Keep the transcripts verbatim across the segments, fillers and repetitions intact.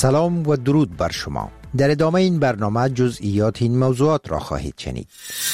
سلام و درود بر شما. در ادامه این برنامه جزئیات این موضوعات را خواهید شنید.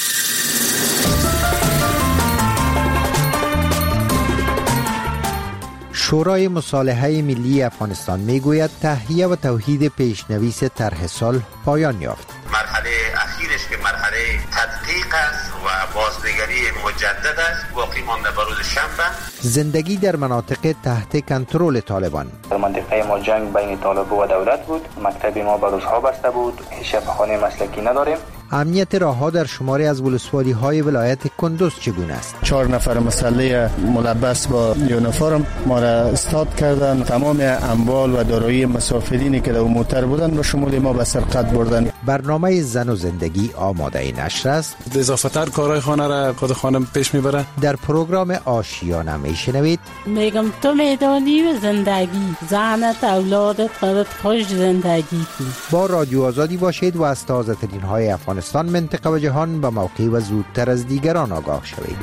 شورای مصالحه ملی افغانستان میگوید تهیه و توحید پیشنویس طرح صلح پایان یافت. مرحله اخیرش که مرحله تدقیق است و بازنگری مجدد است، باقی مانده به روز شنبه. زندگی در مناطق تحت کنترل طالبان. در منطقه ما جنگ بین طالب و دولت بود، مکتب ما به روزها بسته بود، شفاخانه مسلکی نداریم. امنیت راهها در شماری از ولسوالی های ولایت کندوز چگونه است؟ چهار نفر مسلح ملبس با یونیفرم ما را استاد کردن. تمام اموال و دارایی مسافرینی که در موتر بودن به شمول ما به سرقت بردن. برنامه زن و زندگی آماده نشر است. اضافه تر کارهای خانه را خود خانم پیش میبره. در پروگرام آشیانه میشنوید میگم تو میدانی و زندگی زنت اولادت خودت خوش زندگی کن. با رادیو آزادی باشید و از تازه ترین های افغانستان، منطقه و جهان به موقع و زودتر از دیگران آگاه شوید.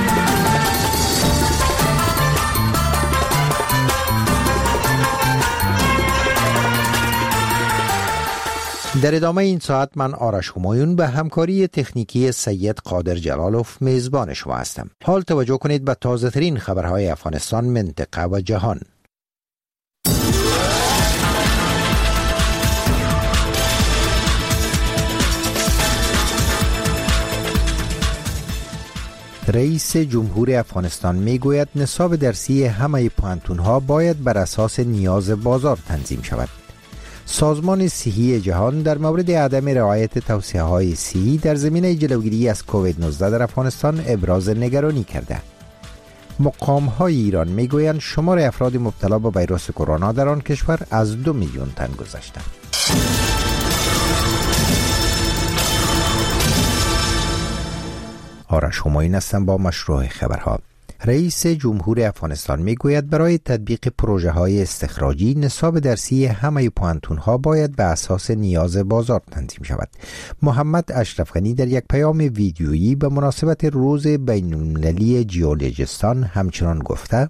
در ادامه این ساعت من آرش همایون به همکاری تکنیکی سید قادر جلالوف میزبان شما هستم. حال توجه کنید به تازه ترین خبرهای افغانستان، منطقه و جهان. رئیس جمهور افغانستان میگوید نصاب درسی همه پوهنتون‌ها باید بر اساس نیاز بازار تنظیم شود. سازمان صحی جهان در مورد عدم رعایت توصیه‌های صحی در زمینه جلوگیری از کووید نوزده در افغانستان ابراز نگرانی کرده. مقام‌های ایران میگویند شمار افراد مبتلا به ویروس کرونا در آن کشور از دو میلیون تن گذشته. آرش همایون هستم با مشروع خبرها. رئیس جمهور افغانستان میگوید برای تطبیق پروژه های استخراجی نصاب درسی همه پوهنتون‌ها باید به اساس نیاز بازار تنظیم شود. محمد اشرف غنی در یک پیام ویدیویی به مناسبت روز بین‌المللی جیولوژیستان همچنان گفته: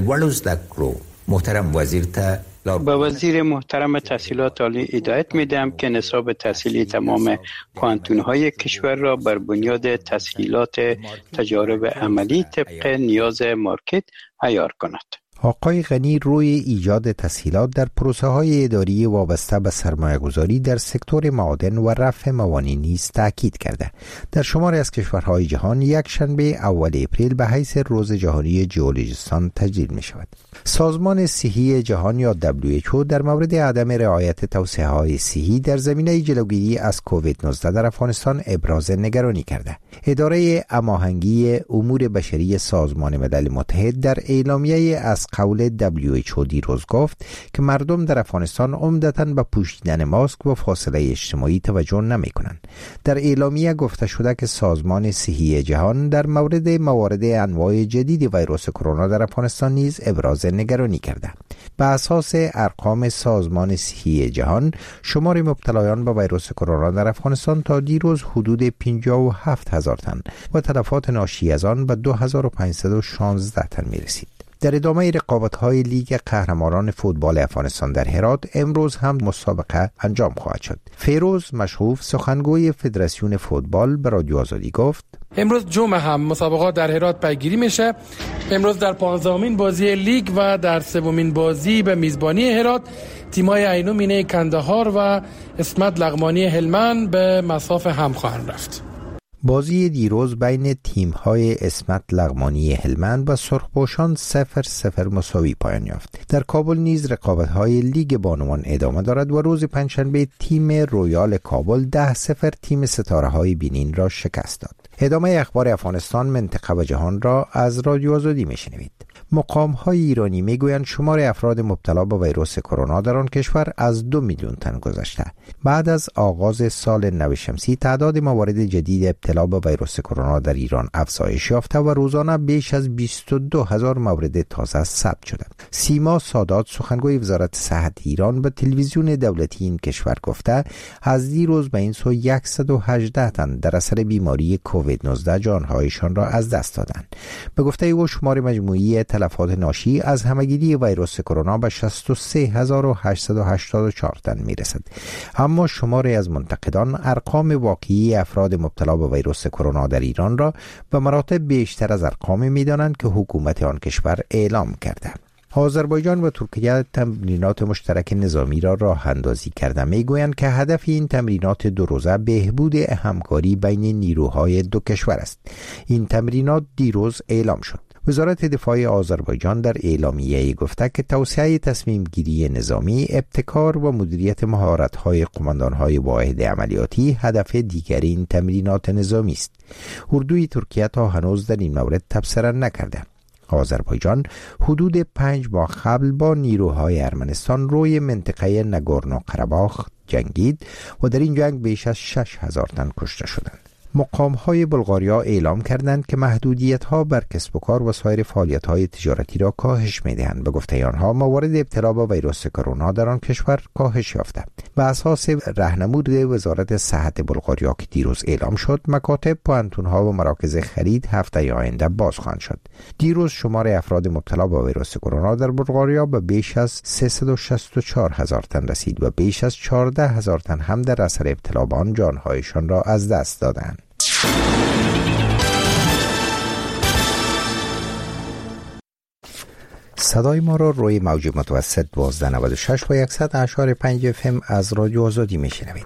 محترم وزیر تا به وزیر محترم تحصیلات عالی هدایت میدم که نصاب تحصیلی تمام پوهنتون‌های کشور را بر بنیاد تسهیلات تجارب عملی طبق نیاز مارکت عیار کند. آقای غنی روی ایجاد تسهیلات در پروسه های اداری وابسته به سرمایه گذاری در سکتور معادن و رفع موانع نیز تاکید کرده. در شماری از کشورهای جهان یک شنبه اول اپریل به حیث روز جهانی جیولوژیستان تجلیل می شود. سازمان صحی جهان یا دبلیو اچ او در مورد عدم رعایت توصیه های صحی در زمینه جلوگیری از کووید نوزده در افغانستان ابراز نگرانی کرده. اداره هماهنگی امور بشری سازمان ملل متحد در اعلامیه از قول دبلیو اچ او دیروز گفت که مردم در افغانستان عمدتاً به پوشیدن ماسک و فاصله اجتماعی توجه نمی کنند. در اعلامیه گفته شده که سازمان صحی جهان در مورد موارد انواع جدید ویروس کرونا در افغانستان نیز ابراز نگرانی کرده. به اساس ارقام سازمان صحی جهان، شمار مبتلایان به ویروس کرونا در افغانستان تا دیروز حدود پنجاه و هفت هزار تن و تلفات ناشی از آن به دو هزار و پانصد و شانزده تن می رسید. در ادامه رقابت‌های لیگ قهرمانان فوتبال افغانستان در هرات امروز هم مسابقه انجام خواهد شد. فیروز مشهوف سخنگوی فدراسیون فوتبال به رادیو آزادی گفت: امروز جمعه هم مسابقات در هرات پیگیری میشه. امروز در پانزدهمین بازی لیگ و در سومین بازی به میزبانی هرات، تیم‌های عینو مینه کندهار و اسمت لغمانی هلمند به مصاف هم خواهند رفت. بازی دیروز بین تیم‌های اسمت لغمانی هلمند و سرخپوشان صفر صفر مساوی پایان یافت. در کابل نیز رقابت‌های لیگ بانوان ادامه دارد و روز پنجشنبه تیم رویال کابل ده صفر تیم ستاره‌های بینین را شکست داد. ادامه اخبار افغانستان، منطقه و جهان را از رادیو آزادی میشنوید. مقام‌های ایرانی میگویند شمار افراد مبتلا به ویروس کرونا در آن کشور از دو میلیون تن گذشته. بعد از آغاز سال نو شمسی تعداد موارد جدید ابتلا به ویروس کرونا در ایران افزایش یافته و روزانه بیش از بیست و دو هزار مورد تازه ثبت شده. سیما سادات سخنگوی وزارت صحت ایران به تلویزیون دولتی این کشور گفته از دیروز به این سو صد و هجده تن در اثر بیماری کووید نوزده جانهایشان را از دست دادند. به گفته او شمار مجموعی تلفات ناشی از همهگیری ویروس کرونا به شصت و سه هزار و هشتصد و هشتاد و چهار تن میرسد. اما شماری از منتقدان ارقام واقعی افراد مبتلا به ویروس کرونا در ایران را به مراتب بیشتر از ارقامی می‌دانند که حکومت آن کشور اعلام کرده. آذربایجان و ترکیه تمرینات مشترک نظامی را راه اندازی کرده. میگویند که هدف این تمرینات دو روزه بهبود همکاری بین نیروهای دو کشور است. این تمرینات دیروز اعلام شد. وزارت دفاع آذربایجان در اعلامیه گفته که توسعه تصمیم گیری نظامی، ابتکار و مدیریت مهارت‌های قماندان‌های واحد عملیاتی هدف دیگر این تمرینات نظامی است. اردوی ترکیه تا هنوز در این مورد تبصره نکرده. آذربایجان حدود پنج ماه قبل با نیروهای ارمنستان روی منطقه نگورنو قره‌باخ جنگید و در این جنگ بیش از شش هزار تن کشته شدند. مقام‌های بلغاریا اعلام کردند که محدودیت‌ها بر کسب و کار و سایر فعالیت‌های تجارتی را کاهش می‌دهند. به گفته آنها موارد ابتلا به ویروس کرونا در آن کشور کاهش یافته. بر اساس راهنمود وزارت صحت بلغاریا که دیروز اعلام شد، مکاتب، پوهنتون‌ها و مراکز خرید هفته آینده باز خواهند شد. دیروز شمار افراد مبتلا به ویروس کرونا در بلغاریا به بیش از سیصد و شصت و چهار هزار تن رسید و بیش از چهارده هزار تن هم در اثر ابتلا به آن جان‌هایشان را از دست دادند. صدای ما را روی موج متوسط دوازده نود و شش و صد و اشار پنج اف ام از رادیو آزادی میشنوید.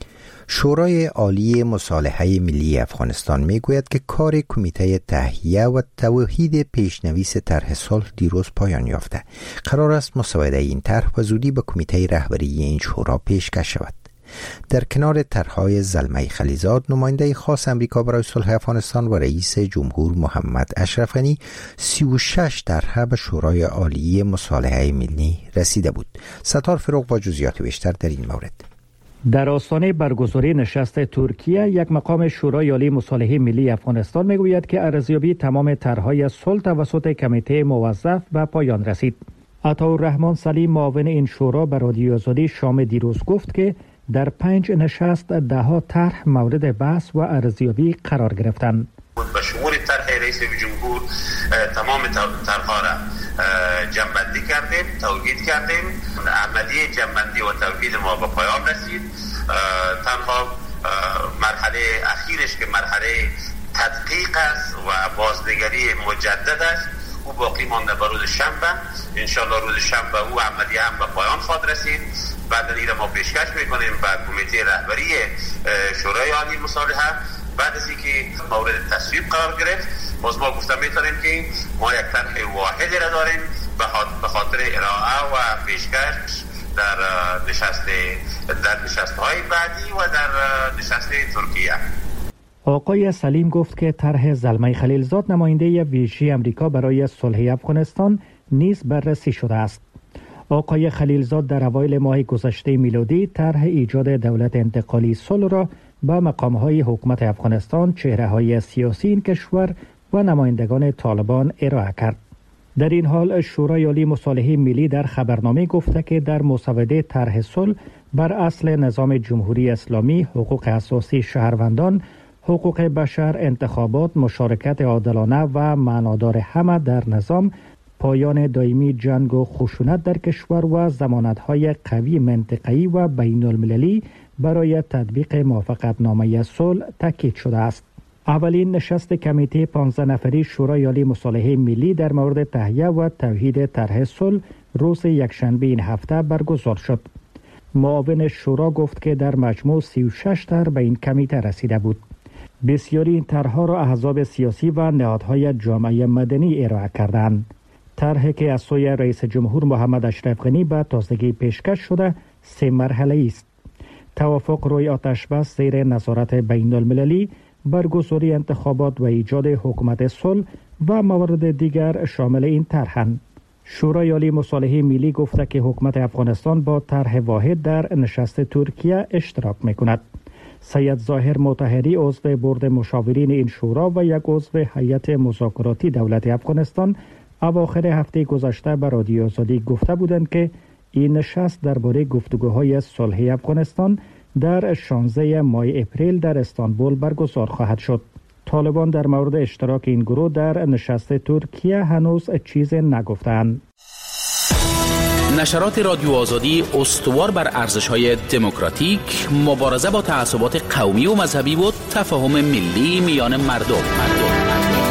شورای عالی مصالحه ملی افغانستان میگوید که کار کمیته تهیه و توحید پیشنویس طرح صلح دیروز پایان یافته. قرار است مسوده این طرح به زودی به کمیته رهبری این شورا پیشکش شود. در کنار طرح‌های زلمه خلیزاد، نماینده خاص امریکا برای صلح افغانستان و رئیس جمهور محمد اشرف غنی، سی و شش طرح به شورای عالی مصالحه ملی رسیده بود. ستار فروغ با جزئیات بیشتر در این مورد. در آستانه برگزاری نشست ترکیه، یک مقام شورای عالی مصالحه ملی افغانستان میگوید که ارزیابی تمام طرح‌های صلح توسط کمیته موظف به پایان رسید. عطاالرحمن سلیم، معاون این شورا، به رادیو آزادی شام دیروز گفت که در پنج نشست ده ها طرح مورد بحث و ارزیابی قرار گرفتند. به شمول طرح رئیس جمهور تمام طرح‌ها را جمع‌بندی کردیم، توحید کردیم. عملیه جمع‌بندی و توحید ما به پایان رسید. تنها مرحله اخیرش که مرحله تدقیق است و بازنگری مجدد است، او باقی مانده به روز شنبه. انشالله روز شنبه او عملیه هم به پایان خواهد رسید. بعد این ما پیشکش میکنیم به کمیته رهبری شورای عالی مصالحه. بعد از اینکه مورد تصویب قرار گرفت، باز ما گفتم میتونیم که ما یک طرح واحدی را داریم به خاطر ارائه و پیشکش در نشست در نشست‌های بعدی و در نشست ترکیه. آقای سلیم گفت که طرح زلمه خلیلزاد، نماینده ویژه امریکا برای صلح افغانستان، نیز بررسی شده است. آقای خلیلزاد در اوایل ماه گذشته میلادی طرح ایجاد دولت انتقالی صلح را به مقام‌های حکومت افغانستان، چهره‌های سیاسی این کشور و نمایندگان طالبان ارائه کرد. در این حال شورای عالی مصالحه ملی در خبرنامه گفته که در مسوده طرح صلح بر اصل نظام جمهوری اسلامی، حقوق اساسی شهروندان، حقوق بشر، انتخابات، مشارکت عادلانه و معنادار همه در نظام، پایان دائمی جنگ و خشونت در کشور و ضمانت‌های قوی منطقه‌ای و بین المللی برای تطبیق موافقتنامه صلح تاکید شده است. اولین نشست کمیته پانزده نفری شورای عالی مصالحه ملی در مورد تهیه و توحید طرح صلح روز یکشنبه این هفته برگزار شد. معاون شورا گفت که در مجموع سی و شش طرح به این کمیته رسیده بود. بسیاری این طرح‌ها را احزاب سیاسی و نهادهای جامعه مدنی ارائه کردند. طرحی که از سوی رئیس جمهور محمد اشرف غنی به تازگی پیشکش شده سه مرحله است. توافق روی آتشبس زیر نظارت بین المللی، برگزاری انتخابات و ایجاد حکومت صلح و موارد دیگر شامل این طرحند. شورای عالی مصالحه ملی گفته که حکومت افغانستان با طرح واحد در نشست ترکیه اشتراک میکند. سید ظاهر مطهری، عضو بورد مشاورین این شورا و یک عضو هیئت مذاکراتی دولت افغانستان، اواخر هفته گذشته به رادیو آزادی گفته بودند که این نشست درباره گفتگوهای صلح افغانستان در شانزده ماه اپریل در استانبول برگزار خواهد شد. طالبان در مورد اشتراک این گروه در نشست ترکیه هنوز چیز نگفتند. نشرات رادیو آزادی استوار بر ارزش‌های دموکراتیک، مبارزه با تعصبات قومی و مذهبی و تفاهم ملی میان مردم. مردم.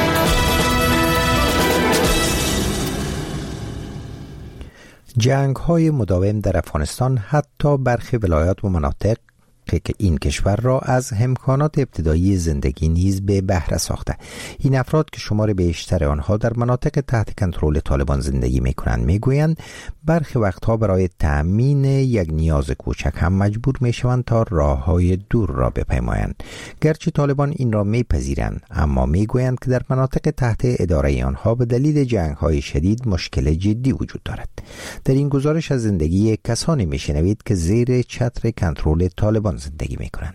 جنگ‌های مداوم در افغانستان حتی برخی ولایات و مناطق که این کشور را از امکانات ابتدایی زندگی نیز به بهره ساخته. این افراد که شمار بیشتر آنها در مناطق تحت کنترل طالبان زندگی می‌کنند می‌گویند برخی وقتها برای تأمین یک نیاز کوچک هم مجبور می‌شوند تا راه‌های دور را بپیمایند. گرچه طالبان این را می‌پذیرند، اما می‌گویند که در مناطق تحت اداره آنها به دلیل جنگ‌های شدید مشکل جدی وجود دارد. در این گزارش از زندگی کسانی می‌شنوید که زیر چتر کنترل طالبان زندگی میکنن.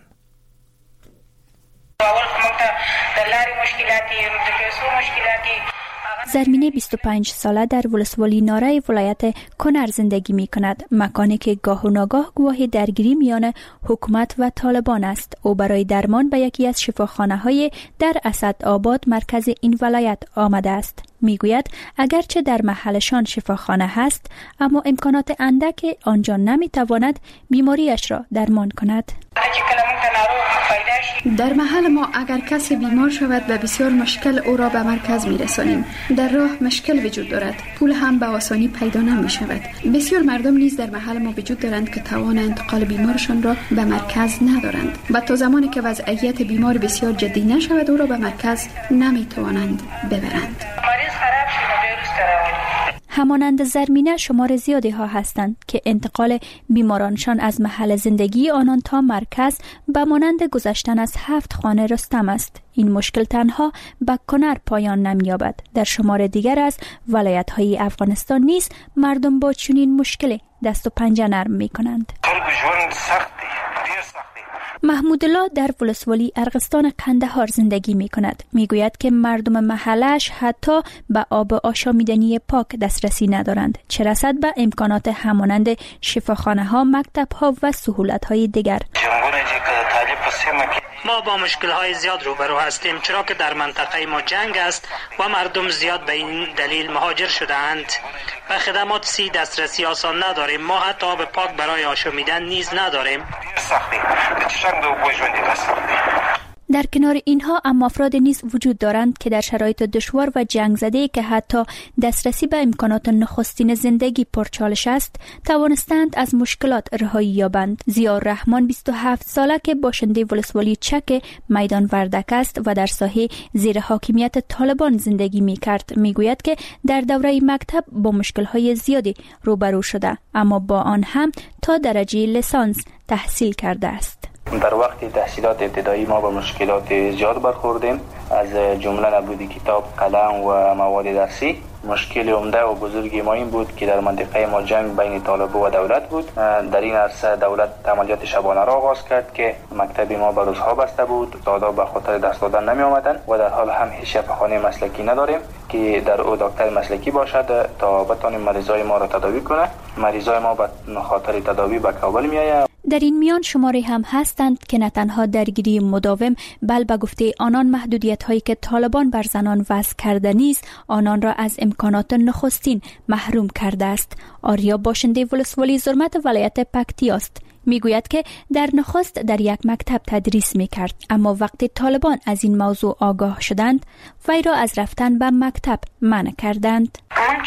زرمینه بیست و پنج ساله در ولسوالی ناره ولایت کنر زندگی می کند، مکانی که گاه و ناگاه گواه درگیری میان حکومت و طالبان است. او برای درمان به یکی از شفاخانه های در اسدآباد مرکز این ولایت آمده است. میگوید اگرچه در محلشان شفاخانه هست، اما امکانات اندک آنجا نمیتواند بیماریش را درمان کند. در محل ما اگر کسی بیمار شود به بسیار مشکل او را به مرکز میرسانیم. در راه مشکل وجود دارد، پول هم به آسانی پیدا نمی شود. بسیار مردم نیز در محل ما وجود دارند که توان انتقال بیمارشان را به مرکز ندارند و تا زمانی که وضعیت بیمار بسیار جدی نشود او را به مرکز نمی توانند ببرند. همانند زرمینه شمار زیادی ها هستند که انتقال بیمارانشان از محل زندگی آنان تا مرکز به مانند گذشتن از هفت خانه رستم است. این مشکل تنها به کنر پایان نمی‌یابد. در شمار دیگر از ولایت‌های افغانستان نیز مردم با چنین مشکلی دست و پنجه نرم می‌کنند. محمود الله در ولسوالی ارغستان قندهار زندگی می کند. می گوید که مردم محلش حتی به آب آشامیدنی پاک دسترسی ندارند، چه رسد به امکانات همانند شفاخانه ها، مکتب ها و سهولت های دیگر. ما با مشکل های زیاد روبرو هستیم، چرا که در منطقه ما جنگ است و مردم زیاد به این دلیل مهاجر شده اند. به خدمات سی دسترسی آسان نداریم. ما حتی آب پاک برای آشامیدن نیز نداریم. در کنار اینها اما افراد نیز وجود دارند که در شرایط دشوار و جنگ زده که حتی دسترسی به امکانات نخستین زندگی پرچالش است، توانستند از مشکلات رهایی یابند. ضیاءالرحمن بیست و هفت ساله که باشنده ولسوالی چک میدان وردک است و در ساحه زیر حاکمیت طالبان زندگی می کرد، می گوید که در دوره مکتب با مشکل‌های زیادی روبرو شده، اما با آن هم تا درجه لیسانس تحصیل کرده است. در وقت تحصیلات ابتدایی ما با مشکلات زیاد برخوردیم، از جمله نبود کتاب، قلم و مواد درسی. مشکل عمده و بزرگی ما این بود که در منطقه ما جنگ بین طالب و دولت بود. در این عرصه دولت عملیات شبانه را آغاز کرد که مکتب ما به روزها بسته بود، استادا به خاطر درس دادن نمی آمدن و در حال هم هیچ شفاخانه مسلکی نداریم که در او دکتر مسلکی باشد تا بتوانیم مریضای ما را تداوی کنه. مریضای ما به خاطر تداوی به کابل می آید. در این میان شماری هم هستند که نه تنها درگیری مداوم، بل به گفته آنان محدودیت هایی که طالبان بر زنان وضع کرده نیز آنان را از امکانات نخستین محروم کرده است. آریا باشنده ولسوالی زرمت ولایت پکتیا است. میگوید که در نخست در یک مکتب تدریس میکرد، اما وقتی طالبان از این موضوع آگاه شدند وی را از رفتن به مکتب منع کردند.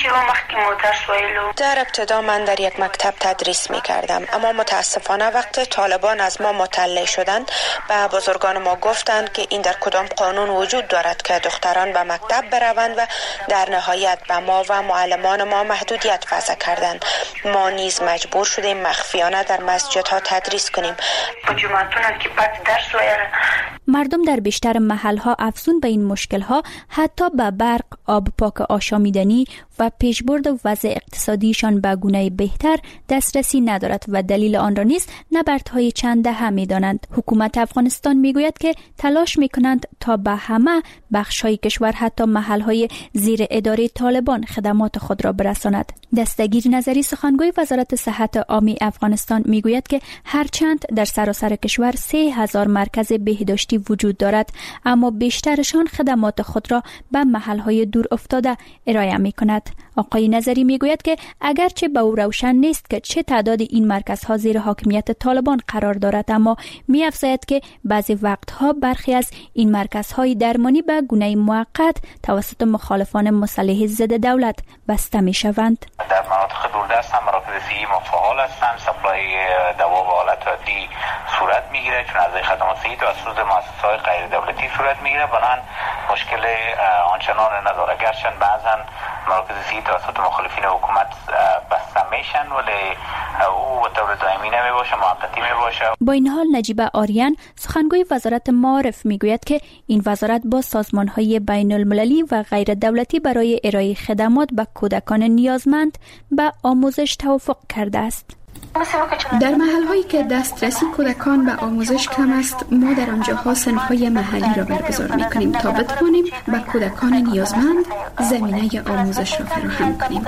در ابتدا من در یک مکتب تدریس میکردم، اما متاسفانه وقتی طالبان از ما مطلع شدند به بزرگان ما گفتند که این در کدام قانون وجود دارد که دختران به مکتب بروند و در نهایت به ما و معلمان ما محدودیت وضع کردند. ما نیز مجبور شدیم مخفیانه در مسجد ها تدریس کنیم. مردم در بیشتر محلها افزون به این مشکلها حتی به برق، آب پاک آشامیدنی و پیشبرد وضع اقتصادیشان به گونه بهتر دسترسی ندارد و دلیل آن را نیز نبردهای چند دهه می‌دانند. حکومت افغانستان میگوید که تلاش می‌کنند تا به همه بخش‌های کشور حتی محل‌های زیر اداره طالبان خدمات خود را برساند. دستگیر نظری سخن سخنگوی وزارت صحت عامه افغانستان میگوید که هرچند در سراسر کشور سه هزار مرکز بهداشتی وجود دارد، اما بیشترشان خدمات خود را به محلهای دور افتاده ارائه می کند. آقای نظری میگوید که اگرچه به او روشن نیست که چه تعداد این مرکزها زیر حاکمیت طالبان قرار دارد، اما می افزاید که بعضی وقتها برخی از این مرکزهای درمانی به گونه موقت توسط مخالفان مسلح ضد دولت بسته می شوند. در مناطق دوردست هم مراکز صحی ما فعال هستند، سپلای دوا به حالت عادی صورت میگیره، چون از خدمات صحی توسط مؤسسه‌های غیر دولتی صورت میگیره، بنابراین مشکل آنچنان نداره. گرچه بعضا مراکز صحی توسط مخالفین حکومت بسته میشن، ولی او به طور دائمی نمیباشه، موقتی میباشه. با این حال نجیب آریان سخنگوی وزارت معارف میگوید که این وزارت با سازمان‌های بین المللی و غیر دولتی برای ارائه خدمات به کودکان نیازمند به آموزش توافق کرده است. در محل‌هایی که دسترسی کودکان به آموزش کم است، ما در آنجاها صنف‌های محلی را برگزار می‌کنیم تا بتوانیم به کودکان نیازمند زمینه آموزش را فراهم کنیم.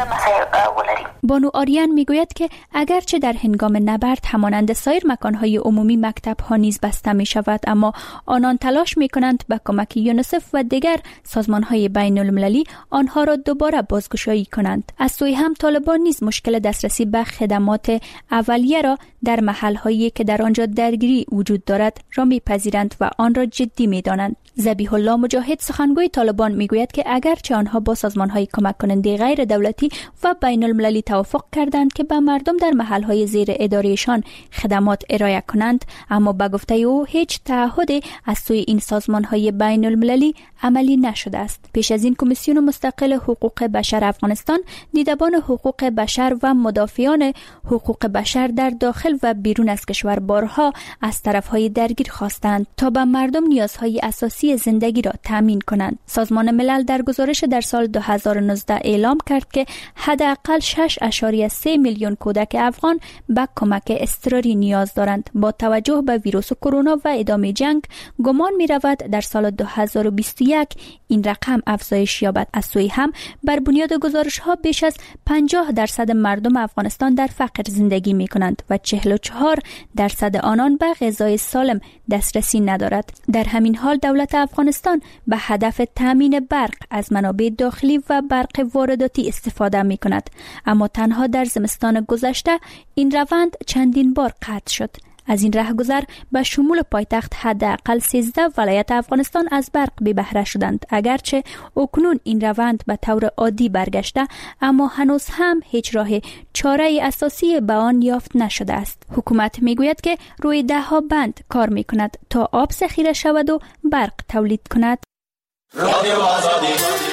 بانو آریان میگوید که اگرچه در هنگام نبرد همانند سایر مکان‌های عمومی مکتب‌ها نیز بسته می‌شود، اما آنان تلاش می‌کنند با کمک یونیسف و دیگر سازمان‌های بین المللی آنها را دوباره بازگشایی کنند. از سوی هم طالبان نیز مشکل دسترسی به خدمات اولیه را در محل‌هایی که در آنجا درگیری وجود دارد را می‌پذیرند و آن را جدی می‌دانند. ذبیح الله مجاهد سخنگوی طالبان میگوید که اگرچه آنها با سازمان‌های کمک کننده غیر دولتی و بین المللی توافق کردند که به مردم در محل‌های زیر ادارهشان خدمات ارائه کنند، اما به گفته او هیچ تعهدی از سوی این سازمان‌های بین المللی عملی نشده است. پیش از این کمیسیون مستقل حقوق بشر افغانستان دیدبان حقوق بشر و مدافعان حقوق بشر در داخل و بیرون از کشور بارها از طرف‌های درگیر خواستند تا به مردم نیازهای اساسی زندگی را تامین کنند. سازمان ملل در گزارش در سال دو هزار و نوزده اعلام کرد که حداقل شش ممیز سه میلیون کودک افغان به کمک اضطراری نیاز دارند. با توجه به ویروس کرونا و ادامه جنگ، گمان می رود در سال دو هزار و بیست و یک این رقم افزایش یابد. از سوی هم بر بنیاد گزارش ها بیش از پنجاه درصد مردم افغانستان در فقر زندگی می کنند و چهل و چهار درصد آنان به غذای سالم دسترسی ندارد. در همین حال دولت افغانستان به هدف تامین برق از منابع داخلی و برق وارداتی استفاده می کند، اما تنها در زمستان گذشته این روند چندین بار قطع شد. از این رهگذر به شمول پایتخت حداقل سیزده ولایت افغانستان از برق بی بهره شدند. اگرچه اکنون این روند به طور عادی برگشته، اما هنوز هم هیچ راه چاره اساسی به آن یافت نشده است. حکومت میگوید که روی ده ها بند کار می کند تا آب ذخیره شود و برق تولید کند. رادیو آزادی.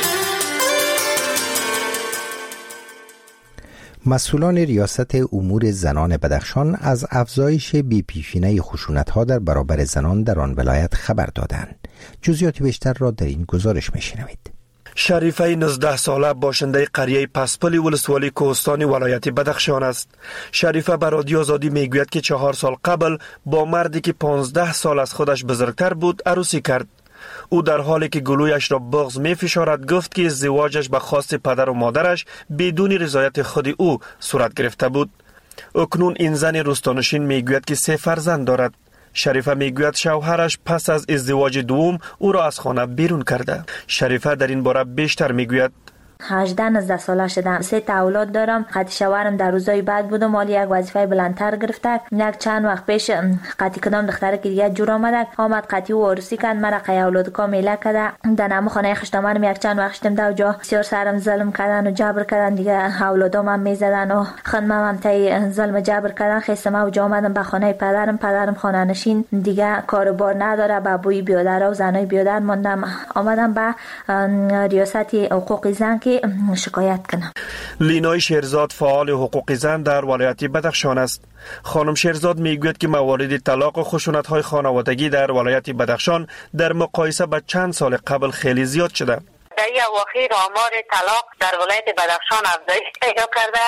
مسئولان ریاست امور زنان بدخشان از افزایش بی‌پیشینه خشونت‌ها در برابر زنان در آن ولایت خبر دادند. جزئیات بیشتر را در این گزارش می‌شنوید. شریفه نوزده ساله باشنده قریه پسپلی ولسوالی کوهستان ولایت بدخشان است. شریفه به رادیو آزادی میگوید که چهار سال قبل با مردی که پانزده سال از خودش بزرگتر بود عروسی کرد. او در حالی که گلویش را بغض می فشارد گفت که ازدواجش به خواست پدر و مادرش بدون رضایت خود او صورت گرفته بود. اکنون این زن روستانشین میگوید که سه فرزند دارد. شریفه میگوید شوهرش پس از ازدواج دوم او را از خانه بیرون کرده. شریفه در این باره بیشتر میگوید. هجده نوزده ساله شدم. سه تا اولاد دارم. قطعی شوهرم در روزای بعد بودم، مالی یک وظیفه بلندتر گرفته. یک چند وقت پیش قطعی کدام دختره که دیگه جور آمده آمد قطعی و عروسی کرد، مرا قای اولاد کامیله کرده. در نمو خانه خشتامرم یک چند وقت شدم در جا بسیار سرم ظلم کردن و جبر کردن. دیگه اولادام هم میزدن و خانمم هم تای ظلم جبر کردن. خستم و جا آمدم به خانه پدرم. پدرم خانه نشین دیگه کاروبار نداره، بابوی بیادر و زنای بیادر ماندم. آمدم به ریاست حقوق زن شکایت کنم. لینای شیرزاد فعال حقوق زن در ولایت بدخشان است. خانم شیرزاد میگوید که موارد طلاق و خشونت‌های خانوادگی در ولایت بدخشان در مقایسه با چند سال قبل خیلی زیاد شده. در این اواخر آمار طلاق در ولایت بدخشان افزایش پیدا کرده.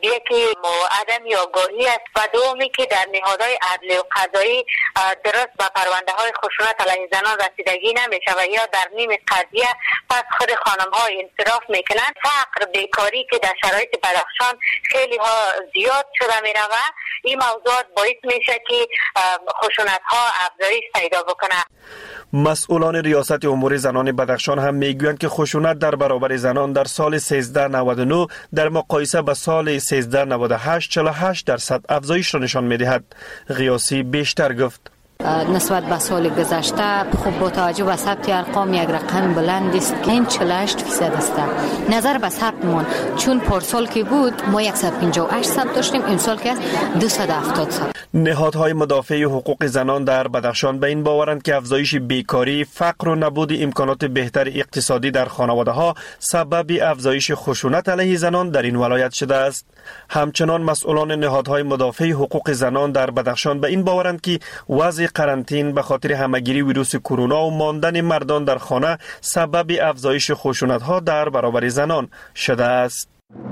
یکی عدم آگاهی است و دومی که در نهادهای عدلی و قضایی درست به پرونده های خشونت علیه زنان رسیدگی نمیشه و یا در نیم قضیه پس خود خانم ها انصراف میکنن. فقر، بیکاری که در شرایط بدخشان خیلی ها زیاد شده میره و این موضوعات باعث میشه که خشونت ها افزایش پیدا بکنه. مسئولان ریاست امور زنان بدخشان هم میگویند که خشونت در برابر زنان در سال سیزده نود و نه در مقایسه با سال سیزده نود و هشت چهل و هشت درصد افزایش را نشان میدهد. غیاسی بیشتر گفت نسبت به سال گذشته خب با توجه به ثبت ارقام یک رقم بلند است که این چهل و هشت فیصد است. نظر به ثبتمون چون پارسال که بود ما صد و پنجاه و هشت ثبت داشتیم، این سال که است دویست و هفتاد ثبت. نهادهای مدافع حقوق زنان در بدخشان به این باورند که افزایش بیکاری، فقر و نبود امکانات بهتر اقتصادی در خانواده ها سبب افزایش خشونت علیه زنان در این ولایت شده است. همچنان مسئولان نهادهای مدافع حقوق زنان در بدخشان به این باورند که وضع قرنطین به خاطر همهگیری ویروس کرونا و ماندن مردان در خانه سبب افزایش خشونت ها در برابر زنان شده است.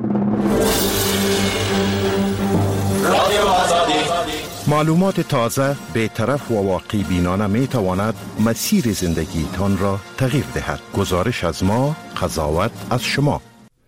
معلومات تازه، بی‌طرف و واقعی بینانه می تواند مسیر زندگی تان را تغییر دهد. گزارش از ما، قضاوت از شما.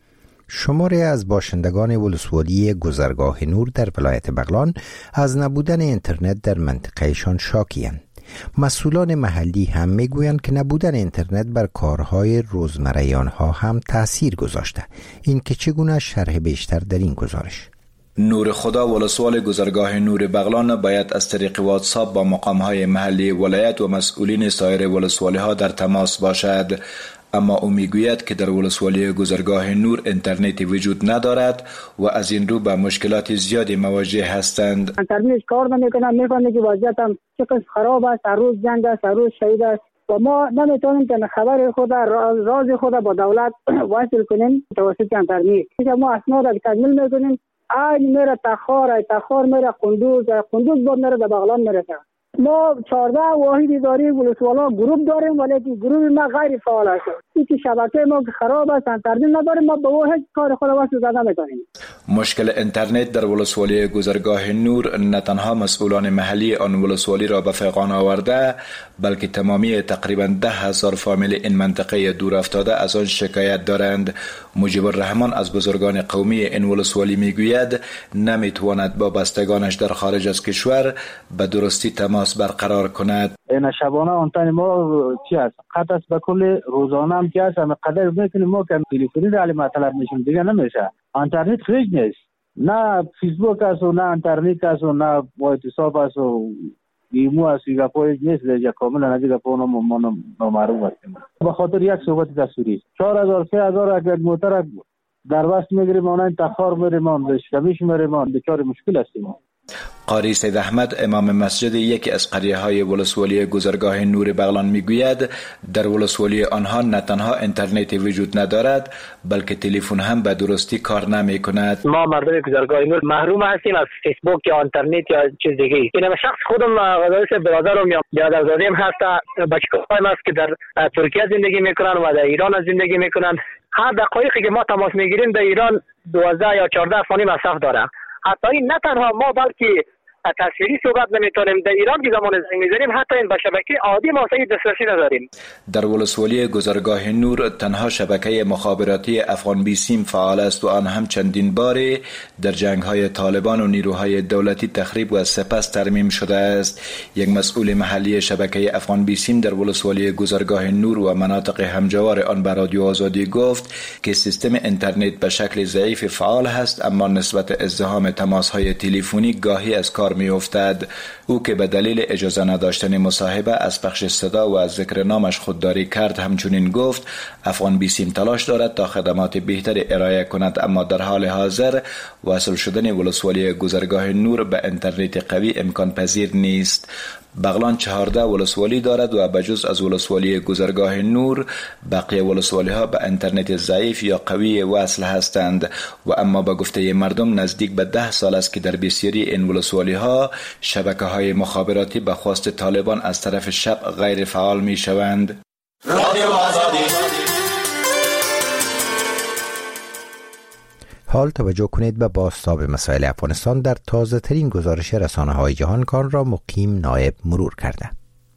شماری از باشندگان ولسوالی گذرگاه نور در ولایت بغلان از نبودن اینترنت در منطقهشان شاکی‌اند. مسئولان محلی هم میگویند که نبودن اینترنت بر کارهای روزمره آنها هم تأثیر گذاشته. این که چگونه؟ شرح بیشتر در این گزارش. نور خدا ولسوال گذرگاه نور بغلان باید از طریق واتساپ با مقامهای محلی ولایت و مسئولین سایر ولسوالی ها در تماس باشد، اما او میگوید که در ولسوالی گذرگاه نور اینترنتی وجود ندارد و از این رو به مشکلات زیادی مواجه هستند. اینترنت کار نمیکنه، میفهمه که وضعیت هم چقدر خراب است، هر روز جنگ است، هر روز شهید است و ما نمیتونیم که خبر خود راز خود با دولت وصل کنیم توسط اینترنت. ما اسناد را تکمیل میکنیم، این میره تخار، تخار میره قندوز، قندوز بود میره به بغلان میرسه. ما چهارده واحدی داریم، ولسوالا گروه داریم ولی گروه ما غیر فعال است. این که شبکه ما خراب است، اینترنت نداریم، ما به هیچ کار خود واسه زده نمیتونیم. مشکل اینترنت در ولسوالی گذرگاه نور نه تنها مسئولان محلی آن ولسوالی را به فیقان آورده، بلکه تمامی تقریبا ده هزار فامیل این منطقه دور افتاده از آن شکایت دارند. مجیب الرحمن از بزرگان قومی این ولسوالی میگوید نمیتواند با بستگانش در خارج از کشور به درستی تماس برقرار کند. این شبانه آنتن ما چی است؟ قطع است به کل روزانه هم چی است؟ همه قدر میکنیم ما که تلفنی را علی مطلب میشیم دیگه نمیشه. اینترنت خریج نیست، نه فیسبوک است و نه اینترنت است و نه واتساپ است و ایمو است، دیگه پویج نیست، دیگه کاملا دیگه پونم ما نامعلوم هستیم. به خاطر یک صحبت تصویری چهار هزار سه هزار اگر موتر در وست میگیریم اون تخار میریم اون شمیش میریم اون بیچاره مشکل هستیم. قاری سید احمد امام مسجد یکی از قریه های ولسوالی گذرگاه نور بغلان میگوید در ولسوالی آنها نه تنها اینترنت وجود ندارد بلکه تلفن هم به درستی کار نمی کند. ما مردم گذرگاه نور محروم هستیم از فیسبوک یا اینترنت یا چیز دیگه. این شخص خودم غزالیس برادرم یا برادرزادیم هست، بچه‌هایم هست که در ترکیه زندگی میکنن و در ایران زندگی میکنن. هر دقایقی که ما تماس میگیریم در ایران دوازده یا چهارده افغانی مصرف داره. حتی این نه تنها ما بلکه تصویری صحبت نمیتونیم در ایران که زمان زنگ میزنیم حتی این به شبکه عادی ما اصلا دسترسی نداریم. در ولسوالی گذرگاه نور تنها شبکه مخابراتی افغان بیسیم فعال است و آن هم چندین باره در جنگ های طالبان و نیروهای دولتی تخریب و سپس ترمیم شده است. یک مسئول محلی شبکه افغان بیسیم در ولسوالی گذرگاه نور و مناطق همجوار آن به رادیو آزادی گفت که سیستم اینترنت به شکل ضعیف فعال است، اما نسبت ازدحام تماس های تلفنی گاهی از کار می افتد. او که به دلیل اجازه نداشتن مصاحبه از پخش صدا و از ذکر نامش خودداری کرد همچنین گفت افغان بیسیم تلاش دارد تا خدمات بهتری ارائه کند، اما در حال حاضر وصل شدن ولسوالی گذرگاه نور به اینترنت قوی امکان پذیر نیست. بغلان چهارده ولسوالی دارد و بجز از ولسوالی گذرگاه نور بقیه ولسوالی ها به اینترنت ضعیف یا قوی وصل هستند و اما با گفته مردم نزدیک به ده سال است که در بسیاری این ولسوالی ها شبکه های مخابراتی به خواست طالبان از طرف شب غیر فعال می شوند. حال توجه کنید به بازتاب مسائل افغانستان در تازه ترین گزارش رسانه های جهان کان را مقیم نایب مرور کرده.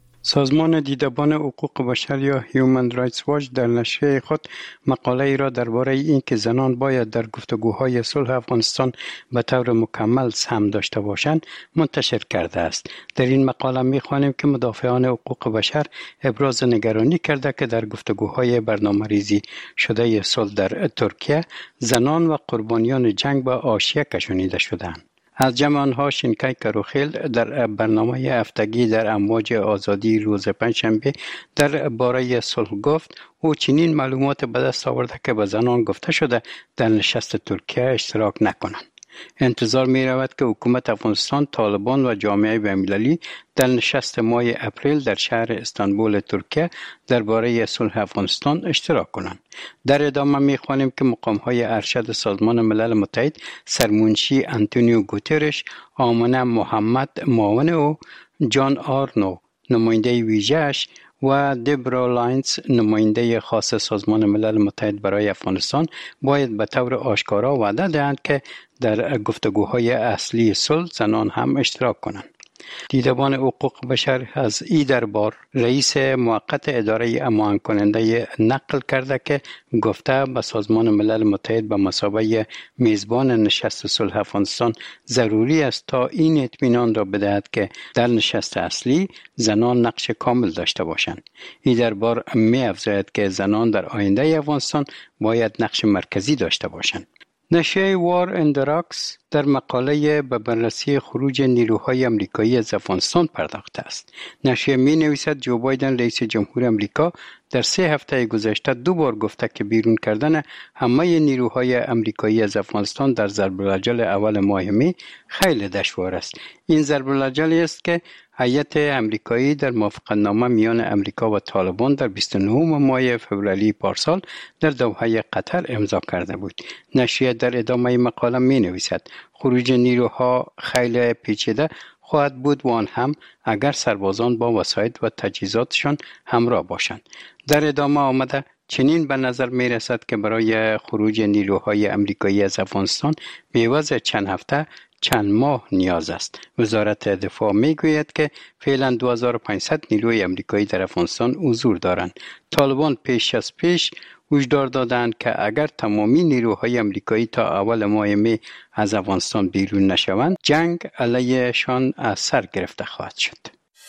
سازمان دیدبان حقوق بشر یا هیومن رایتس واچ در نشریه خود مقاله ای را درباره اینکه زنان باید در گفتگوهای صلح افغانستان به طور مکمل سهم داشته باشند منتشر کرده است. در این مقاله می‌خوانیم که مدافعان حقوق بشر ابراز نگرانی کرده که در گفتگوهای برنامه‌ریزی شده صلح در ترکیه زنان و قربانیان جنگ به حاشیه کشانیده شدند. از جمع آنها شینکای کروخیل در برنامه هفتگی در امواج آزادی روز پنجشنبه در باره صلح گفت او چنین معلومات به دست آورده که به زنان گفته شده در نشست ترکیه اشتراک نکنند. انتظار می رود که حکومت افغانستان، طالبان و جامعه بین‌المللی در نشست ماه اپریل در شهر استانبول ترکیه درباره صلح افغانستان اشتراک کنند. در ادامه می خوانیم که مقام‌های ارشد سازمان ملل متحد سرمنشی انتونیو گوترش، آمنه محمد معاون او، جان آرنو نماینده ویژه‌اش و دبرا لاینز نماینده خاص سازمان ملل متحد برای افغانستان باید به طور آشکارا وعده دهند که در گفتگوهای اصلی صلح زنان هم اشتراک کنند. دیدبان حقوق بشر از ای دربار رئیس موقت اداره امان کننده نقل کرده که گفته به سازمان ملل متحد به مثابه میزبان نشست صلح افغانستان ضروری است تا این اطمینان را بدهد که در نشست اصلی زنان نقش کامل داشته باشند. ای دربار می افزاید که زنان در آینده افغانستان باید نقش مرکزی داشته باشند. نشریه وار اند راکس در مقاله به بررسی خروج نیروهای امریکایی از افغانستان پرداخته است. نشریه می نویسد جو بایدن رئیس جمهور امریکا در سه هفته گذشته دو بار گفته که بیرون کردن همه نیروهای امریکایی از افغانستان در ضرب الاجل اول ماه می خیلی دشوار است. این ضرب الاجل است که هیئت امریکایی در موافقتنامه میان امریکا و طالبان در بیست و نهم ماه فوریه پارسال در دوحه قطر امضا کرده بود. نشریه در ادامه مقاله می نویسد خروج نیروها خیلی پیچیده خواهد بود و آن هم اگر سربازان با وسایل و تجهیزاتشان همراه باشند. در ادامه آمده چنین به نظر می رسد که برای خروج نیروهای امریکایی از افغانستان به عوض چند هفته چند ماه نیاز است. وزارت دفاع می گوید که فعلا دو هزار و پانصد نیروی امریکایی در افغانستان حضور دارند. طالبان پیش از پیش هشدار دادند که اگر تمامی نیروهای امریکایی تا اول ماه می از افغانستان بیرون نشوند جنگ علیهشان از سر گرفته خواهد شد.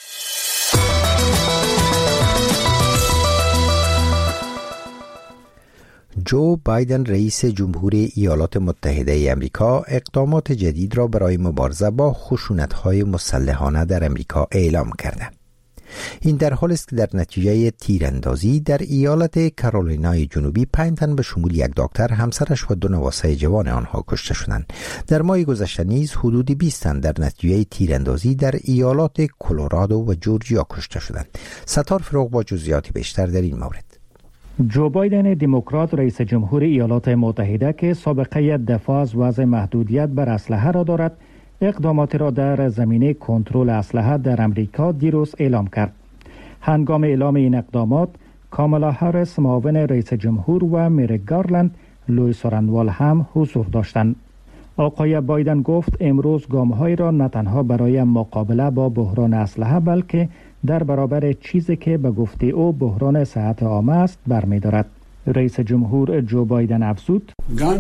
جو بایدن رئیس جمهور ایالات متحده امریکا اقدامات جدید را برای مبارزه با خشونت‌های مسلحانه در امریکا اعلام کرده. این در حالی است که در نتیجه تیراندازی در ایالت کارولینای جنوبی پنج تن به شمول یک دکتر، همسرش و دو نواسه جوان آنها کشته شدند. در ماه گذشته نیز حدود بیست تن در نتیجه تیراندازی در ایالات کلرادو و جورجیا کشته شدند. ستار فروغ با جزئیات بیشتر در این مورد. جو بایدن دموکرات رئیس جمهور ایالات متحده که سابقه دفاع از وضع محدودیت بر اسلحه را دارد، اقداماتی را در زمینه کنترل اسلحه در امریکا دیروز اعلام کرد. هنگام اعلام این اقدامات، کامالا هریس معاون رئیس جمهور و مری گارلند لوئیس رانوال هم حضور داشتند. آقای بایدن گفت امروز گام‌هایی را نه تنها برای مقابله با بحران اسلحه بلکه در برابر چیزی که به گفته او بحران صحت عامه است برمی‌دارد. رئیس جمهور جو بایدن افزود: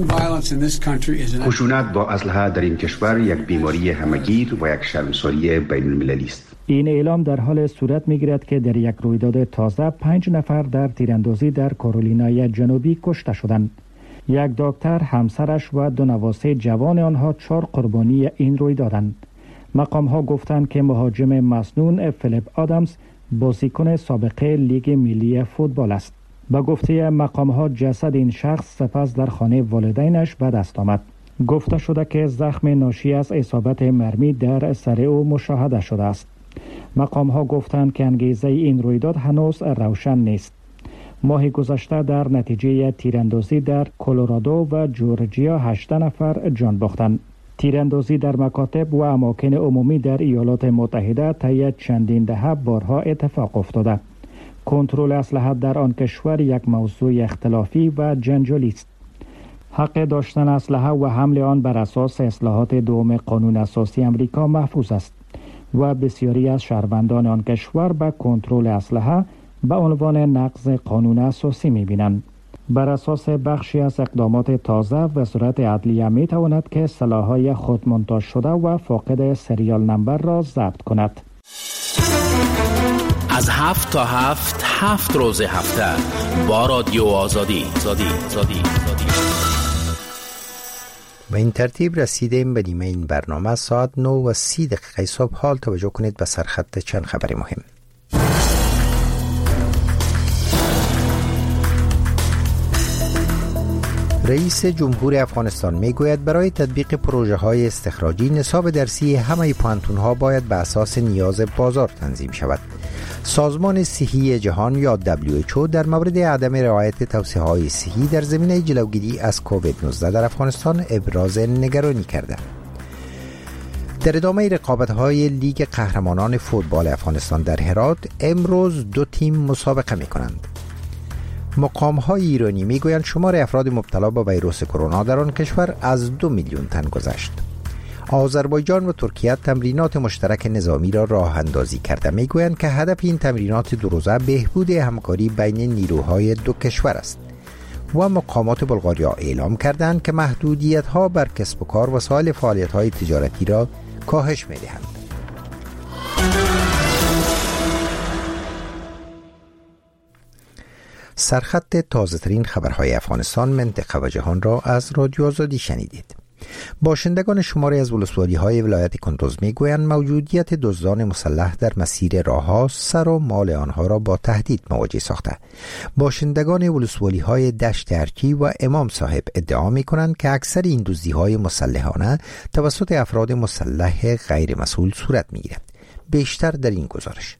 خشونت با اسلحه در این کشور یک بیماری همگیر و یک شرمساری بین المللی است. این اعلام در حال صورت می‌گیرد که در یک رویداد تازه پنج نفر در تیراندازی در کارولینای جنوبی کشته شدند. یک دکتر، همسرش و دو نواسه جوان آنها چهار قربانی این رویدادند. مقام‌ها گفتند که مهاجم مسنون فیلیپ آدامز بازیکن سابقه لیگ ملی فوتبال است. با گفته مقام‌ها جسد این شخص سپس در خانه والدینش به دست آمد. گفته شده که زخم ناشی از اصابت مرمی در سر او مشاهده شده است. مقام‌ها گفتند که انگیزه این رویداد هنوز روشن نیست. ماه گذشته در نتیجه تیراندازی در کلرادو و جورجیا هشت نفر جان باختند. تیراندازی در مکاتب و اماکن عمومی در ایالات متحده طی چندین دهه بارها اتفاق افتاده. کنترل اسلحه در آن کشور یک موضوع اختلافی و جنجالی است. حق داشتن اسلحه و حمل آن بر اساس اصلاحات دوم قانون اساسی امریکا محفوظ است و بسیاری از شهروندان آن کشور به کنترل اسلحه به عنوان نقض قانون اساسی می‌بینند. بر اساس بخشی از اقدامات تازه وزارت عدلیه می تواند که سلاح‌های خود مونتاژ شده و فاقد سریال نمبر را ضبط کند. از هفت تا هفت هفت روز هفته با رادیو آزادی زادی زادی زادی. به این ترتیب رسیدیم به نیمه این برنامه. ساعت نه و سی دقیقه صبح. حال توجه کنید به سرخط چند خبر مهم. رئیس جمهور افغانستان میگوید برای تطبیق پروژه های استخراجی نصاب درسی همه پوهنتون ها باید به اساس نیاز بازار تنظیم شود. سازمان صحی جهان یا دبلیو اچ او در مورد عدم رعایت توصیه های صحی در زمینه جلوگیری از کووید نوزده در افغانستان ابراز نگرانی کرده. در ادامه رقابت‌های لیگ قهرمانان فوتبال افغانستان در هرات امروز دو تیم مسابقه می‌کنند. مقام‌های ایرانی میگویند شمار افراد مبتلا به ویروس کرونا در آن کشور از دو میلیون تن گذشت. آذربایجان و ترکیه تمرینات مشترک نظامی را راه اندازی کرده. میگویند که هدف این تمرینات دو روزه بهبود همکاری بین نیروهای دو کشور است. و مقامات بلغاریا اعلام کردند که محدودیت‌ها بر کسب و کار و سایر فعالیت‌های تجارتی را کاهش می‌دهند. سرخط تازه ترین خبرهای افغانستان، منطقه و جهان را از رادیو آزادی شنیدید. باشندگان شماری از ولسوالی‌های ولایت کندوز می‌گویند موجودیت دزدان مسلح در مسیر راه‌ها سر و مال آنها را با تهدید مواجه ساخته. باشندگان ولسوالی‌های دشت ارکی و امام صاحب ادعا می‌کنند که اکثر این دزدی‌های مسلحانه توسط افراد مسلح غیر مسئول صورت می‌گیرد. بیشتر در این گزارش.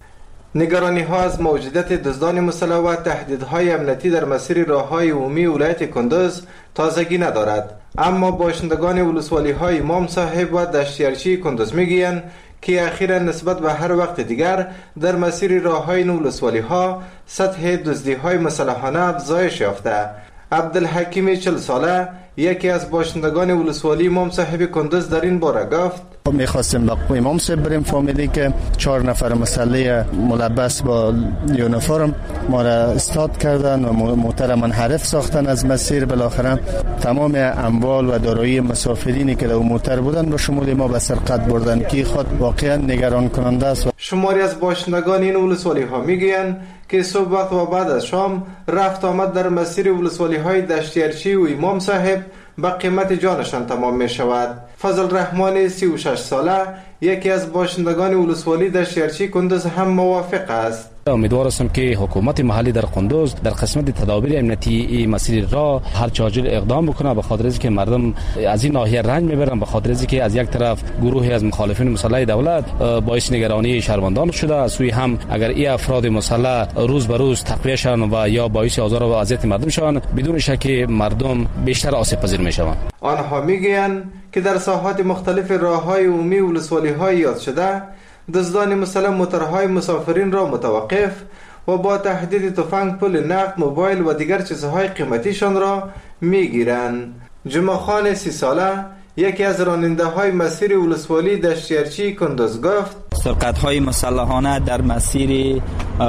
نگرانی ها از موجودیت دزدان مسلح و تهدیدهای امنیتی در مسیر راه‌های عمومی ولایت کندوز تازگی ندارد، اما باشندگان ولسوالی های امام صاحب و دشتیارچی کندوز میگویند که اخیراً نسبت به هر وقت دیگر در مسیر راه‌های ولسوالی ها سطح دزدی های مسلحانه افزایش یافته. عبدالحکیم چهل ساله یکی از باشندگان ولسوالی امام صاحب کندوز در این باره گفت: میخواستیم با امام صاحب بریم، فهمیدی که چهار نفر مسلح ملبس با یونیفرم ما را استاد کردن و موتر منحرف ساختن از مسیر. بالاخره تمام اموال و دارایی مسافرینی که در موتر بودن با شمول ما به سرقت بردن که خود واقعا نگران کننده است. شماری از باشندگان این ولسوالی ها میگویند که صبح وقت و بعد از شام رفت آمد در مسیر ولسوالی های دشتیارچی و امام صاحب با قیمت جانشان تمام می شود. فضل رحمان سی و شش ساله یکی از باشندگان ولسوالی دشتیارچی کندوز هم موافق است. امیدوار هستم که حکومت محلی در کندوز در قسمت تدابیر امنیتی مسیر را هر چه عاجل اقدام بکنه، به خاطر اینکه مردم از این ناحیه رنج میبرن، به خاطر اینکه از یک طرف گروهی از مخالفین مسلح دولت باعث نگرانی شهروندان شده، از سوی هم اگر این افراد مسلح روز به روز تقویه شوند و یا باعث آزار و اذیت مردم شوند، بدون شک مردم بیشتر آسیب پذیر میشوند. آنها میگویند که در ساحات مختلف راه‌های عمومی ولسوالی‌های یاد شده دزدان مسلح موترهای مسافرین را متوقف و با تهدید تفنگ، پول نقد، موبایل و دیگر چیزهای قیمتیشان را میگیرند. جمعه خان سی ساله یکی از راننده های مسیر ولسوالی دشتیارچی کندوز گفت: سرقت های مسلحانه در مسیر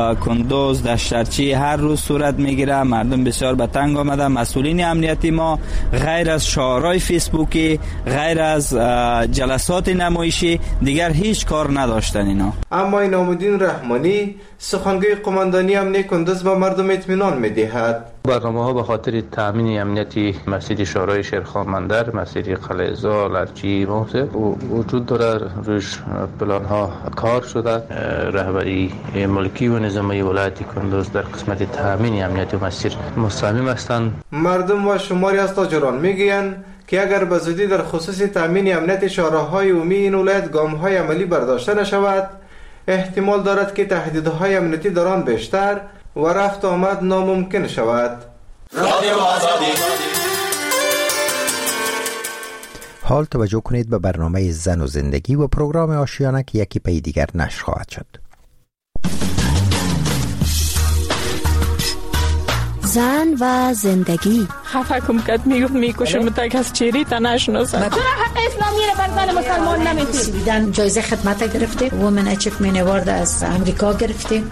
کندوز دشتیارچی هر روز صورت میگیره. مردم بسیار به تنگ آمده. مسئولین امنیتی ما غیر از شعارهای فیسبوکی، غیر از جلسات نمایشی دیگر هیچ کار نداشتن اینا. اما انعام‌الدین رحمانی سخنگوی قماندانی امنیت کندوز به مردم اطمینان میدهد برنامه ها به خاطر تامین امنیتی مسیر شورای شیرخان مندر، مسیر قلعه‌زا، لرچی، موسه وجود داره. روش پلان ها کار شده. رهبری ملکی و نظامی ولایت کندوز در قسمت تامین امنیتی مسیر مصمم هستند. مردم و شماری از تاجران میگویند که اگر به زودی در خصوص تامین امنیت شهرهای عمومی این ولایت گام‌های عملی برداشته نشود، احتمال دارد که تهدیدهای امنیتی در آن بیشتر و رفت آمد ناممکن شود. رادیو آزادی. حال توجه کنید به برنامه زن و زندگی و پروگرام آشیانه که یکی پی دیگر نشر خواهد شد. زن و زندگی. خفه کم کد میگفت میکشم تا کس چیری تا نشناسد. چرا حق اسلامی رو بر زن مسلمان نمیدید؟ جایزه خدمت گرفتیم، وومن اچیومنت اوارد از امریکا گرفتیم.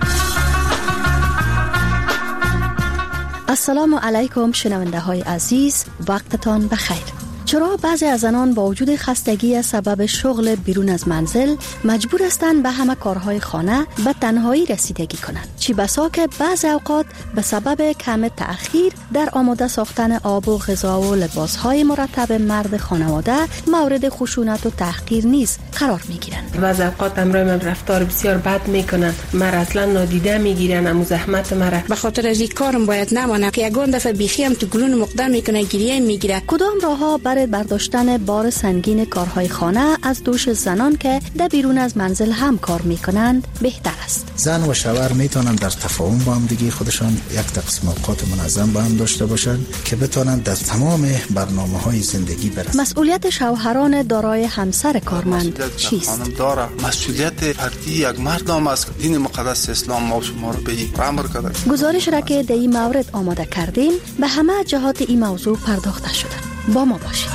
السلام علیکم شنونده های عزیز، وقتتان بخیر. چرا بعضی از زنان با وجود خستگی سبب شغل بیرون از منزل مجبور هستند به همه کارهای خانه به تنهایی رسیدگی کنند؟ چی بسا که بعضی اوقات به سبب کم تأخیر در آماده ساختن آب و غذا و لباسهای مرتب مرد خانواده مورد خشونت و تحقیر نیز قرار میگیرند. بعضی اوقات امرای من رفتار بسیار بد میکنن، مر اصلا نادیده میگیرن، امو زحمت مرا. به خاطر از این کارم باید نمانم که یگان دفعه بیخی هم تو گلون مقدم میکنه، گریه میگیره. کدام راهها برای برداشتن بار سنگین کارهای خانه از دوش زنان که در بیرون از منزل هم کار میکنند بهتر است؟ زن و شوهر میتونن در تفاهم با هم دیگه خودشان یک تقسیم اوقات منظم با هم داشته باشن که بتونن در تمام برنامه‌های زندگی برسن. مسئولیت شوهران دارای همسر کارمند چیست؟ داره مسئولیت فردی یک مردم است. دین مقدس اسلام ما شما رو به این امر کرده. گزارش را که در این مورد آماده کردیم به همه جهات این موضوع پرداخته شده. با ما باشید.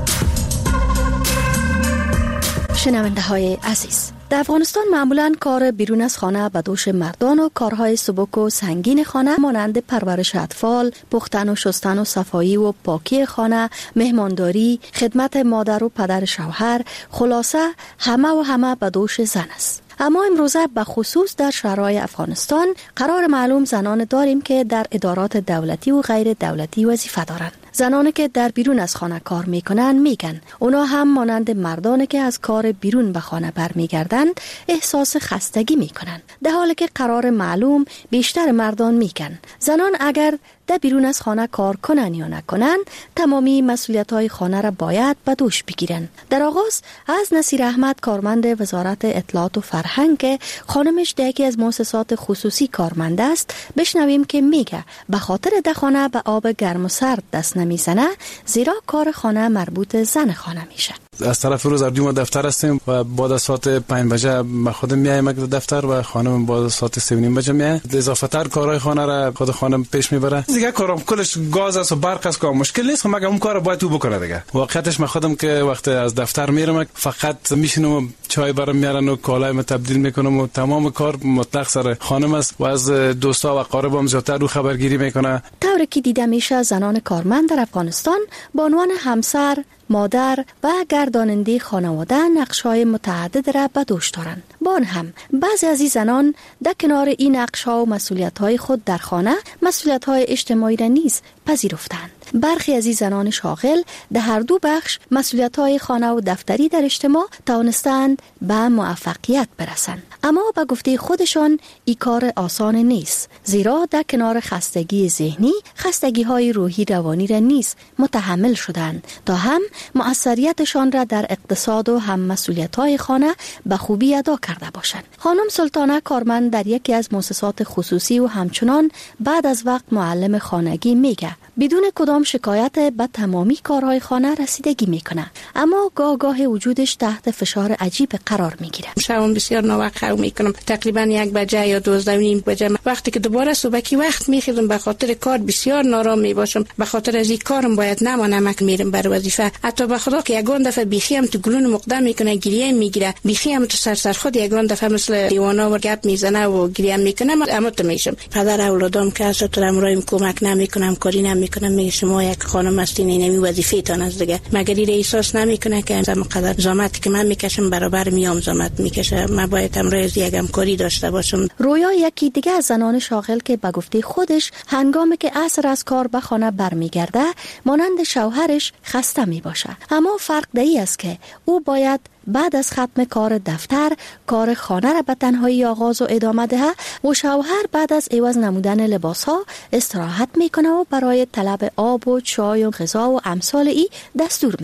شنونده های عزیز، در افغانستان معمولاً کار بیرون از خانه به دوش مردان و کارهای سبک و سنگین خانه مانند پرورش اطفال، پختن و شستن و صفایی و پاکی خانه، مهمانداری، خدمت مادر و پدر شوهر، خلاصه همه و همه به دوش زن است. اما امروزه به خصوص در شهرهای افغانستان قرار معلوم زنان داریم که در ادارات دولتی و غیر دولتی وظیفه دارند. زنانی که در بیرون از خانه کار میکنن میگن اونا هم مانند مردانی که از کار بیرون به خانه برمیگردند احساس خستگی میکنن، در حالی که قرار معلوم بیشتر مردان میگن زنان اگر در بیرون از خانه کار کنن یا نکنن تمامی مسئولیت‌های خانه را باید به دوش بگیرن. در آغاز از نصیر احمد کارمند وزارت اطلاعات و فرهنگ که خانمش در یکی از مؤسسات خصوصی کارمند است بشنویم که میگه به خاطر در خانه به آب گرم و سرد دست نمیزنه، زیرا کار خانه مربوط زن خانه میشه. از طرف روز اردوم دفتر هستیم و بعد از ساعت پنج بجه ما خودم میایم دفتر و خانم بعد از ساعت سه و نیم بجه میاد. اضافه تر کارهای خانه را خود خانم پیش میبره. دیگه کارم کلش گاز است و برق است که مشکل نیست، مگر اون کار باید تو بکنه دیگه. واقعیتش من خودم که وقتی از دفتر میرم فقط میشینم چای برام میارن و کالایم تبدیل میکنم و تمام کار مطلق سر خانم است و از دوستا و اقاربم زیادتر رو خبرگیری میکنه. طوری که دیده میشه زنان کارمند در افغانستان به عنوان همسر، مادر و گرداننده خانواده نقش‌های متعدد را به دوش دارند. با آن هم بعضی از این زنان در کنار این نقش‌ها و مسئولیت‌های خود در خانه مسئولیت‌های اجتماعی را نیز پذیرفتند. برخی از این زنان شاغل در هر دو بخش مسئولیت‌های خانه و دفتری در اجتماع توانستند به موفقیت برسند. اما به گفته خودشان این کار آسان نیست، زیرا در کنار خستگی ذهنی خستگی‌های روحی روانی را نیز متحمل شدند تا هم مؤثریتشان را در اقتصاد و هم مسئولیت‌های خانه به خوبی ادا کرده باشند. خانم سلطانه کارمند در یکی از مؤسسات خصوصی و همچنان بعد از وقت معلم خانگی میگه بدون کدام شکایت به تمامی کارهای خانه رسیدگی میکنه، اما گاه گاه وجودش تحت فشار عجیب قرار میگیره. شبم بسیار ناوقت خو میکنم، تقریبا یک بجه یا دوازده و نیم بجه. وقتی که دوباره صبحی وقت میخیزم به خاطر کار بسیار نارام میباشم، به خاطر از این کارم باید نمانم که میرم بر وظیفه. حتی به خدا که یگان دفعه بیخی هم تو گلون مقدم میکنه، گریه میگیره، بیخی هم تو سر سر خود یگان دفعه مثل دیوانا و گپ میزنه و گریه میکنه. اما تو میشم پدر اولادام که اصلا تو امرایم کمک نمیکنم، کاری نمیکنم. میگه شما یک خانم هستین، اینمی وظیفه تان است دیگه. مگر این احساس نمیکنه که مقدر زحمتی که من میکشم برابر میام زحمت میکشه؟ من باید امروز یکم کاری داشته باشم. رویا یکی دیگه از زنان شاغل که به گفته خودش هنگامی که عصر از کار به خانه برمیگرده مانند شوهرش خسته میباشه، اما فرق دایی است که او باید بعد از ختم کار دفتر کار خانه را به تنهایی آغاز و ادامه دهد و شوهر بعد از عوض نمودن لباس ها استراحت میکنه و برای طلب آب و چای و غذا و امثال ای دستور میده.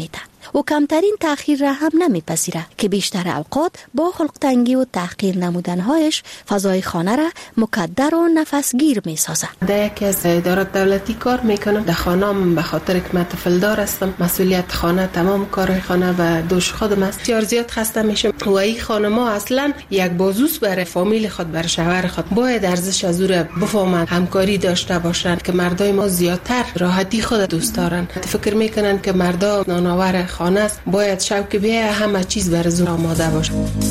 و کمترین تأخیر را هم نمیپذیره که بیشتر اوقات با خلقتنگی و تحقیر نمودنهایش فضای خانه را مکدر و نفسگیر میسازه. در یکی از ادارات دولتی کار میکنم. در خانه‌ام به خاطر که من طفلدار هستم، مسئولیت خانه، تمام کارهای خانه و دوش خودم است. بسیار زیاد خسته میشم و این خانم‌ها اصلا یک بازوس برای فامیل خود، برای شوهر خود. باید ارزش از او را بفهمند، همکاری داشته باشند که مردای ما زیادتر راحتی خود دوست دارن. فکر میکنن که مردا نانآور خانه است، باید شب که بیای همه چیز برای زور آماده باشه.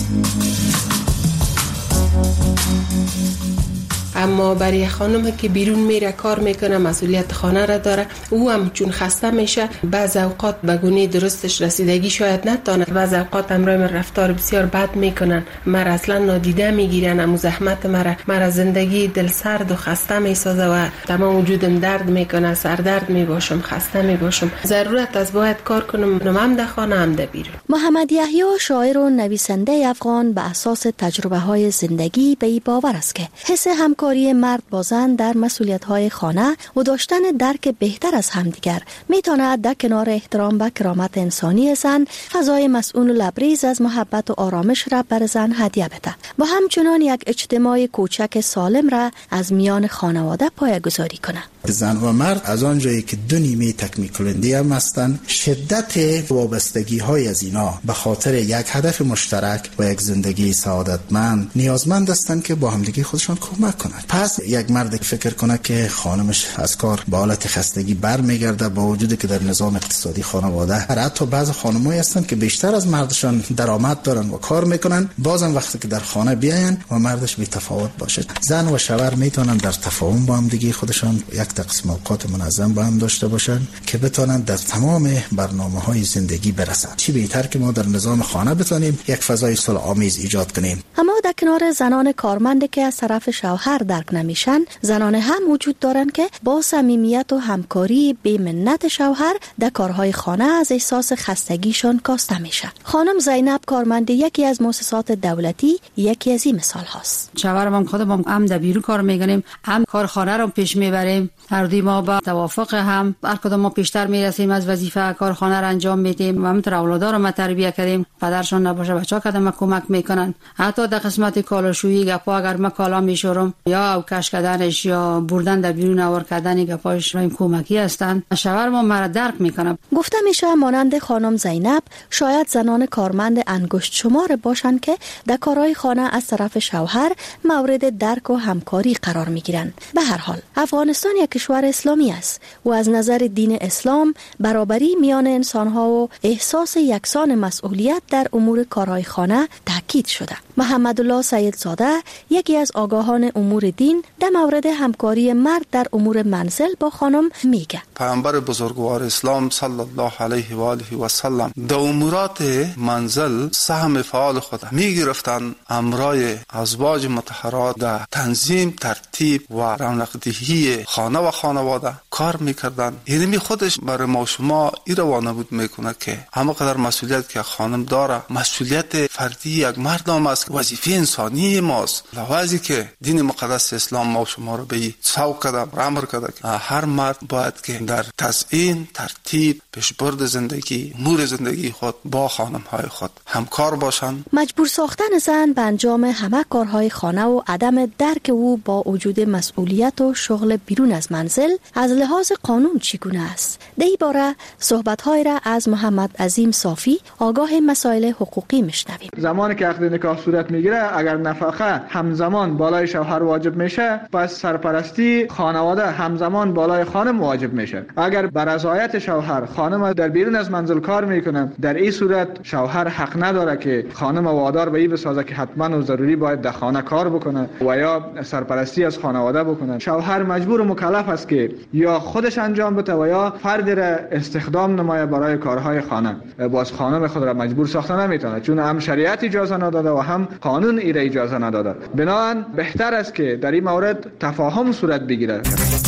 اما برای خانم که بیرون میره کار میکنه، مسئولیت خانه را داره، او هم چون خسته میشه بعض اوقات به گونه درستش رسیدگی شاید نتونه. بعض اوقات همراه من رفتار بسیار بد میکنن، مرا اصلا نادیده میگیرن. امو زحمت مرا مرا زندگی دل سرد و خسته میسازه و تمام وجودم درد میکنه، سردرد میباشم، خسته میباشم. ضرورت از باید کار کنم، هم در خانه هم در بیرون. محمد یحیی شاعر و نویسنده افغان به اساس تجربه های زندگی به این باور است که حس همکاری مرد با زن در مسئولیت‌های خانه و داشتن درک بهتر از همدیگر میتواند در کنار احترام به کرامت انسانی زن فضای مسئول و لبریز از محبت و آرامش را بر زن هدیه بده و همچنان یک اجتماع کوچک سالم را از میان خانواده پایه‌گذاری کنه. زن و مرد از آنجایی که دو نیمه تکمیل کننده هم هستند، شدت وابستگی های از اینا به خاطر یک هدف مشترک و یک زندگی سعادتمند نیازمند هستند که با همدیگه خودشان کمک کنند. پس یک مرد فکر کنه که خانمش از کار به حالت خستگی برمیگرده، با وجودی که در نظام اقتصادی خانواده حتی بعض خانمایی هستند که بیشتر از مردشان درآمد دارن و کار میکنن، بازم وقتی که در خانه بیاین و مردش بی تفاوت باشه، زن و شوهر میتونن در تفاهم با همدیگه خودشان یک تقسیم اوقات منظم با هم داشته باشن که بتونن در تمام برنامه‌های زندگی برسن. چی بهتر که ما در نظام خانه بتونیم یک فضای صلح آمیز ایجاد کنیم. اما در کنار زنان کارمند که از طرف شوهر درک نمیشن، زنان هم وجود دارن که با صمیمیت و همکاری بی منت شوهر در کارهای خانه از احساس خستگیشان کاسته میشه. خانم زینب کارمند یکی از مؤسسات دولتی یکی از این مثال هاست. شوهرم خودم هم در بیرون کار میکنیم، هم کار خانه رو پیش میبریم. هر دوی ما با توافق هم هر کدوم ما پیشتر میرسیم از وظیفه کار خانه را انجام میدیم و همینطور اولادا رو ما تربیت کردیم. پدرشون نباشه بچه‌ها کدام کمک میکنن. حتی در قسمت کالاشویی گپا اگر ما کالا میشورم یا او کش کردنش یا بردن در بیرون آور کردن گپاش رایم کمکی هستن. شوهر ما مرا درک میکنه. گفته میشه مانند خانم زینب شاید زنان کارمند انگشت شمار باشن که در کارهای خانه از طرف شوهر مورد درک و همکاری قرار میگیرن. به هر حال افغانستان یک کشور اسلامی است و از نظر دین اسلام برابری میان انسانها و احساس یکسان مسئولیت در امور کارهای خانه تاکید شده. محمد الله سیدزاده یکی از آگاهان امور دین در مورد همکاری مرد در امور منزل با خانم میگه. پیامبر بزرگوار اسلام صلی الله علیه و آله و سلم در امورات منزل سهم فعال خود میگرفتن، امرای ازواج مطهرات در تنظیم، ترتیب و رونق‌دهی خانه و خانواده کار میکردن. یعنی خودش برای ما شما این روانه بود میکنه که همه قدر مسئولیت که خانم داره مسئولیت فردی یک مرد هم است، وظیفه انسانی ماست. لحاظی که دین مقدس اسلام ما شما رو به سوق کرده، امر کرده که هر مرد باید که در تزیین، ترتیب، پیشبرد زندگی، امور زندگی خود با خانم های خود همکار باشند. مجبور ساختن زن به انجام همه کارهای خانه و عدم درک او با وجود مسئولیت و شغل بیرون از منزل از لحاظ قانون چگونه است؟ در این باره صحبت‌های را از محمد عظیم صافی آگاه مسائل حقوقی میشنویم. زمانی که عقد نکاح صورت میگیره اگر نفقه همزمان بالای شوهر واجب میشه، پس سرپرستی خانواده همزمان بالای خانم واجب میشه. اگر بر رضایت شوهر خانم در بیرون از منزل کار میکنه، در این صورت شوهر حق نداره که خانم وادار به این بسازه که حتما و ضروری باید در خانه کار بکنه و یا سرپرستی از خانواده بکنه. شوهر مجبور و مکلف است که یا خودش انجام بده و یا فرد را استخدام نماید برای کارهای خانه. باز خانم خود را مجبور ساخته نمیتونه، چون هم شریعت اجازه نداده و هم قانون این را اجازه نداده. بنابراین بهتر است که در این مورد تفاهم صورت بگیرد.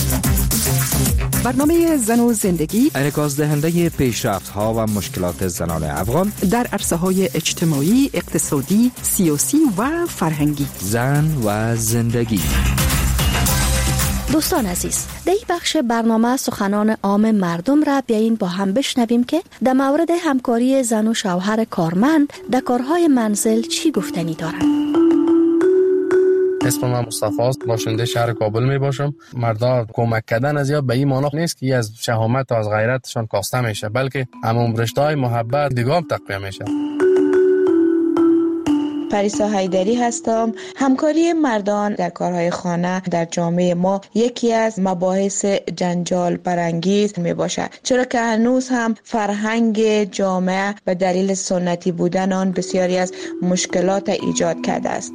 برنامه زن و زندگی انعکاس دهنده پیشرفت ها و مشکلات زنان افغان در عرصه های اجتماعی، اقتصادی، سیاسی و فرهنگی. زن و زندگی. دوستان عزیز، در این بخش برنامه سخنان عام مردم را بیایین با هم بشنویم که در مورد همکاری زن و شوهر کارمند در کارهای منزل چی گفتنی دارند. اسم من مصطفی است، باشنده شهر کابل می باشم. مردا کمک کردن از یا به این معنی نیست که از شهامت و از غیرتشان کاسته میشه، بلکه عموم رشته‌های محبت دیگه تقویت میشه. پریسا حیدری هستم. همکاری مردان در کارهای خانه در جامعه ما یکی از مباحث جنجال برانگیز می باشد، چرا که هنوز هم فرهنگ جامعه به دلیل سنتی بودن آن بسیاری از مشکلات ایجاد کرده است.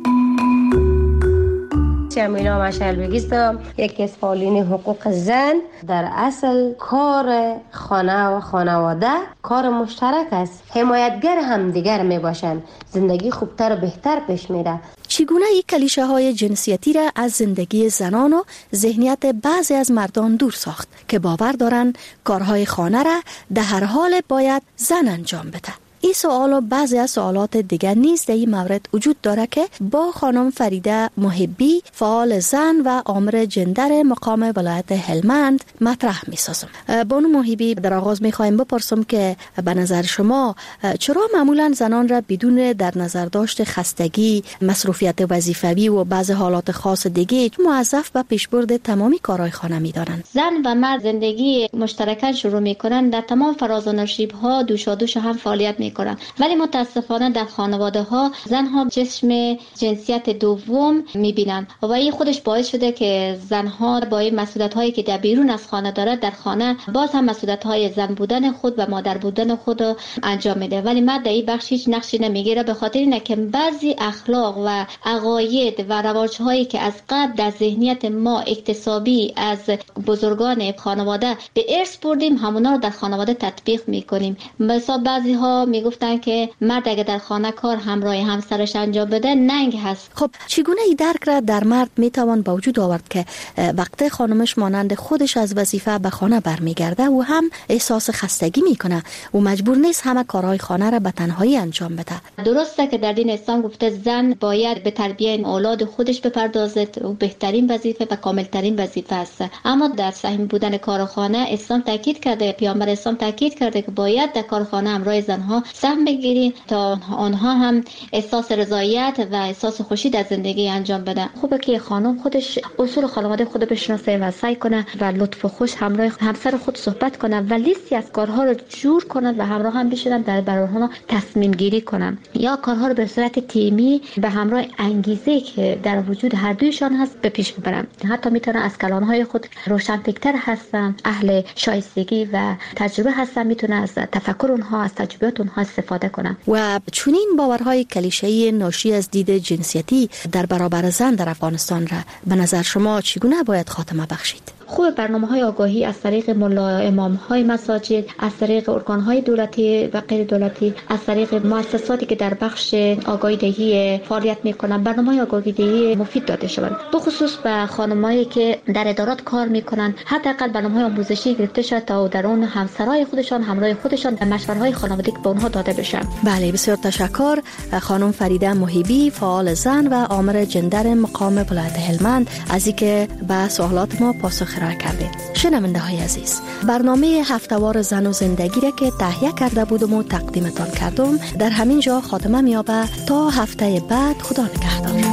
جمیلا مشعلبگی هستم، یکی از فعالین حقوق زن. در اصل کار خانه و خانواده کار مشترک است، حمایتگر هم دیگر می باشند، زندگی خوبتر و بهتر پیش میره. چگونه این کلیشه های جنسیتی را از زندگی زنان و ذهنیت بعضی از مردان دور ساخت که باور دارند کارهای خانه را در هر حال باید زن انجام بده؟ این سوال و بعضی از سوالات دیگر نیز در این مورد وجود داره که با خانم فریده محبی، فعال زن و آمر جندر مقام ولایت هلمند مطرح می سازم. بانو محبی، در آغاز می خواهیم بپرسم که به نظر شما چرا معمولا زنان را بدون در نظر داشت خستگی، مصروفیت وظیفوی و بعضی حالات خاص دیگه موظف به پیشبرد تمامی کارهای خانه می دارند؟ زن و مرد زندگی مشترکاً شروع می کنند، در تمام فراز و نشیب‌ها دوشادوش هم فعالیت می کنند، ولی متاسفانه در خانواده ها زن ها چشم جنسیت دوم میبینن و این خودش باعث شده که زن ها با این مسئولیت هایی که در بیرون از خانه دارد در خانه باز هم مسئولیت های زن بودن خود و مادر بودن خود رو انجام میده، ولی مرد در این بخش هیچ نقشی نمیگیره، به خاطر اینه که بعضی اخلاق و عقاید و رواج هایی که از قبل در ذهنیت ما اکتسابی از بزرگان خانواده به ارث بردیم، همونا رو در خانواده تطبیق میکنیم. مثلا بعضی ها میگفتن که مرد اگه در خانه کار همراه همسرش انجام بده ننگ هست. خب چگونه این درک را در مرد میتوان با وجود آورد که وقتی خانمش مانند خودش از وظیفه به خانه برمیگرده و هم احساس خستگی میکنه و مجبور نیست همه کارهای خانه را به تنهایی انجام بده؟ درسته که در دین اسلام گفته زن باید به تربیت اولاد خودش بپردازد و بهترین وظیفه و کاملترین وظیفه است، اما در صحیح بودن کار خانه اسلام تاکید کرده، پیامبر اسلام تاکید کرده که باید در کار خانه همراه زنها سهم بگیرید تا آنها هم احساس رضایت و احساس خوشی در زندگی انجام بدن. خوبه که خانم خودش اصول خانواده خود بشناسه و سعی کنه و لطف و خوش همراه همسر خود صحبت کنه و لیستی از کارها رو جور کنن و همراه هم بشینن در برای اونها تصمیم گیری کنن یا کارها رو به صورت تیمی به همراه انگیزه که در وجود هر دویشان هست به پیش ببرن. حتی میتونن از کلانهای خود روشنفکر هستن، اهل شایستگی و تجربه هستن، میتونن از تفکر اونها، از تجربیات اونها استفاده کنن. و چنین باورهای کلیشه‌ای ناشی از دید جنسیتی در برابر زن در افغانستان را به نظر شما چگونه باید خاتمه بخشید؟ خوب برنامه‌های آگاهی از طریق ملا امام‌های مساجد، از طریق ارگان‌های دولتی و غیر دولتی، از طریق مؤسساتی که در بخش آگاهی دهی فعالیت می‌کنند، برنامه‌های آگاهی دهی مفید داده شود. به خصوص به خانمایی که در ادارات کار می‌کنند، حداقل برنامه‌های آموزشی گرفته شود تا در اون همسرای خودشان، همراه خودشان در مشوره‌های خانوادگی به اونها داده بشه. بله، بسیار تشکر. خانم فریده محبی، فعال زن و آمر جندر مقام ولایت هلمند، از اینکه به سوالات ما پاسخ ارائه کردید. شنونده های عزیز، برنامه هفتهوار زن و زندگی را که تهیه کرده بودم و تقدیمتان کردم در همین جا خاتمه می‌یابد. تا هفته بعد، خدا نگهدار.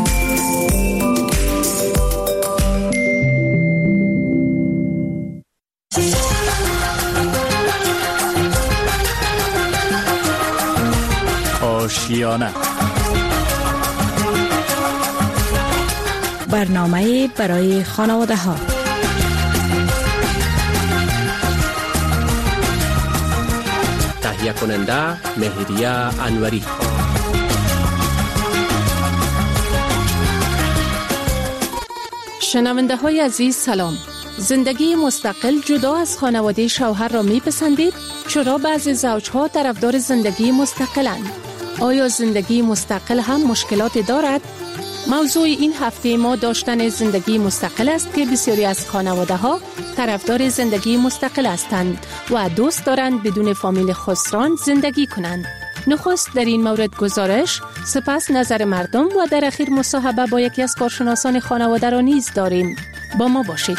آشیانه، برنامه برای خانواده ها. تهیه کننده مهریه انوری. شنونده های عزیز سلام. زندگی مستقل جدا از خانواده شوهر را می پسندید؟ چرا بعضی زوجها طرفدار زندگی مستقلند؟ آیا زندگی مستقل هم مشکلات دارد؟ موضوع این هفته ما داشتن زندگی مستقل است که بسیاری از خانواده ها طرفدار زندگی مستقل هستند و دوست دارند بدون فامیل خسران زندگی کنند. نخست در این مورد گزارش، سپس نظر مردم و در اخیر مصاحبه با یکی از کارشناسان خانواده را نیز داریم. با ما باشید.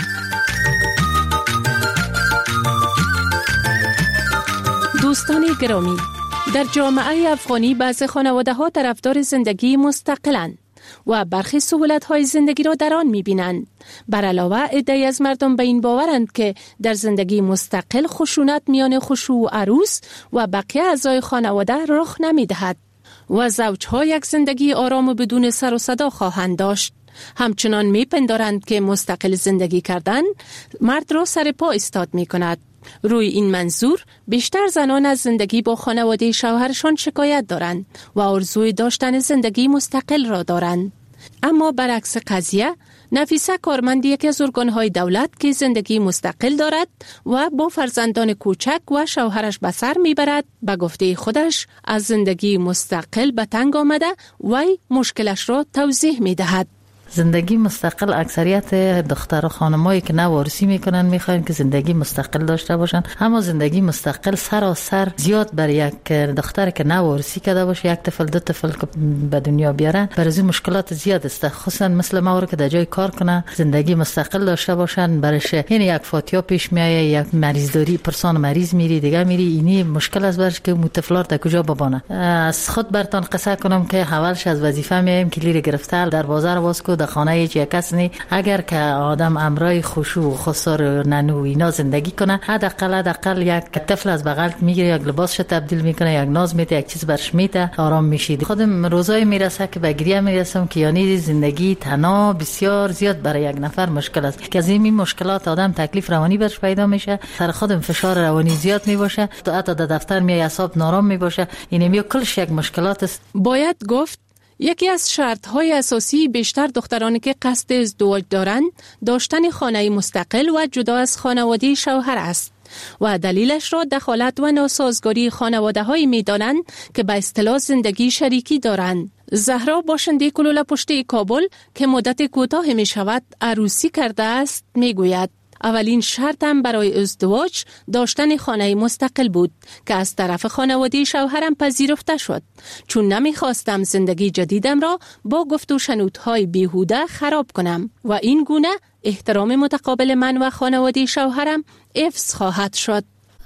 دوستان گرامی، در جامعه افغانی بعضی خانواده ها طرفدار زندگی مستقلند و برخی سهولت های زندگی را در آن می بینند. بر علاوه عده‌ای از مردم به این باورند که در زندگی مستقل خشونت میان خشوع و عروس و بقیه اعضای خانواده رخ نمی دهد و زوجها یک زندگی آرام و بدون سر و صدا خواهند داشت. همچنان می پندارند که مستقل زندگی کردن مرد را سر پا ایستاد می کند. روی این منظور بیشتر زنان از زندگی با خانواده شوهرشان شکایت دارند و آرزوی داشتن زندگی مستقل را دارند. اما برعکس قضیه، نفیسه کارمند یکی از ارگان‌های دولت که زندگی مستقل دارد و با فرزندان کوچک و شوهرش به سر میبرد، به گفته خودش از زندگی مستقل به تنگ آمده و مشکلش را توضیح میدهد. زندگی مستقل اکثریت دختر و خانمایی که نوارسی میکنن میخواین که زندگی مستقل داشته باشن، اما زندگی مستقل سراسر زیاد برای یک دختر که نوارسی کرده باشه، یک طفل دو طفل که به دنیا بیارن، برای مشکلات زیاد است. خصوصا مثل ما که در جای کار کنه زندگی مستقل داشته باشن، برش یعنی یک فاتیا پیش میایه، یک مریض داری، پرسان مریض میری دیگه میری، اینی مشکل است برش که متفلار در کجا ببانه. از خود برتان قصه کنم که اولش از وظیفه میایم کلیر گرفته دروازه رو باز کو در خانه هیچ یک کس نی. اگر که آدم امرای خشوع و خسار ننو اینا زندگی کنه، حداقل حداقل یک طفل از بغل میگیره، یک لباسش تبدیل میکنه، یک ناز میده، یک چیز برش میده، آرام میشید. خودم روزای میرسه که به گریه میرسم که یعنی زندگی تنها بسیار زیاد برای یک نفر مشکل است، که از این مشکلات آدم تکلیف روانی برش پیدا میشه، سر خودم فشار روانی زیاد میباشه، حتی در دفتر می اعصاب نارام میباشه. این میو کلش یک مشکلات است. باید گفت یکی از شرط‌های اساسی بیشتر دخترانی که قصد ازدواج دارند داشتن خانه مستقل و جدا از خانواده شوهر است و دلیلش را دخالت و ناسازگاری خانواده‌هایی می‌دانند که به اصطلاح زندگی شریکی دارند. زهرا باشنده کلوله پشتی کابل که مدت کوتاه می‌شود عروسی کرده است می‌گوید اولین شرطم برای ازدواج داشتن خانه مستقل بود که از طرف خانواده شوهرم پذیرفته شد، چون نمیخواستم زندگی جدیدم را با گفت و شنودهای بیهوده خراب کنم و این گونه احترام متقابل من و خانواده شوهرم حفظ خواهد شد.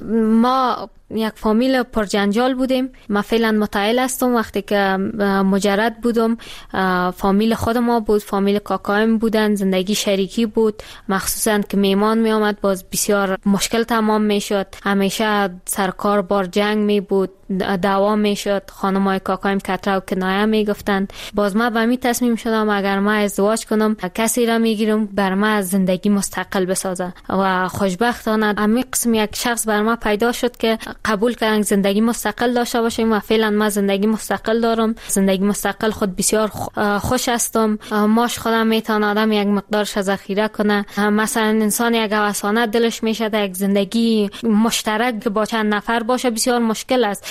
ما یک فامیل پرجنجال بودیم. من فعلا متعهل هستم. وقتی که مجرد بودم فامیل خود ما بود، فامیل کاکایم بودن، زندگی شریکی بود، مخصوصا که میمان می آمد باز بسیار مشکل تمام می شد. همیشه سرکار بار جنگ می بود، دعوا می شد، خانمای کاکایم کتره و کنایه می گفتند. باز ما به می تصمیم شدم اگر ما ازدواج کنم کسی را می گیرم بر ما از زندگی مستقل بسازه و خوشبختانه همین قسم یک شخص بر ما پیدا شد که قبول کردن زندگی مستقل داشته باشیم و فعلا ما زندگی مستقل دارم. زندگی مستقل خود بسیار خوش هستم. ماش خودم میتونه آدم یک مقدارش ذخیره کنه. مثلا انسان یک هوسانه دلش میشه یک زندگی مشترک با چند نفر باشه بسیار مشکل است.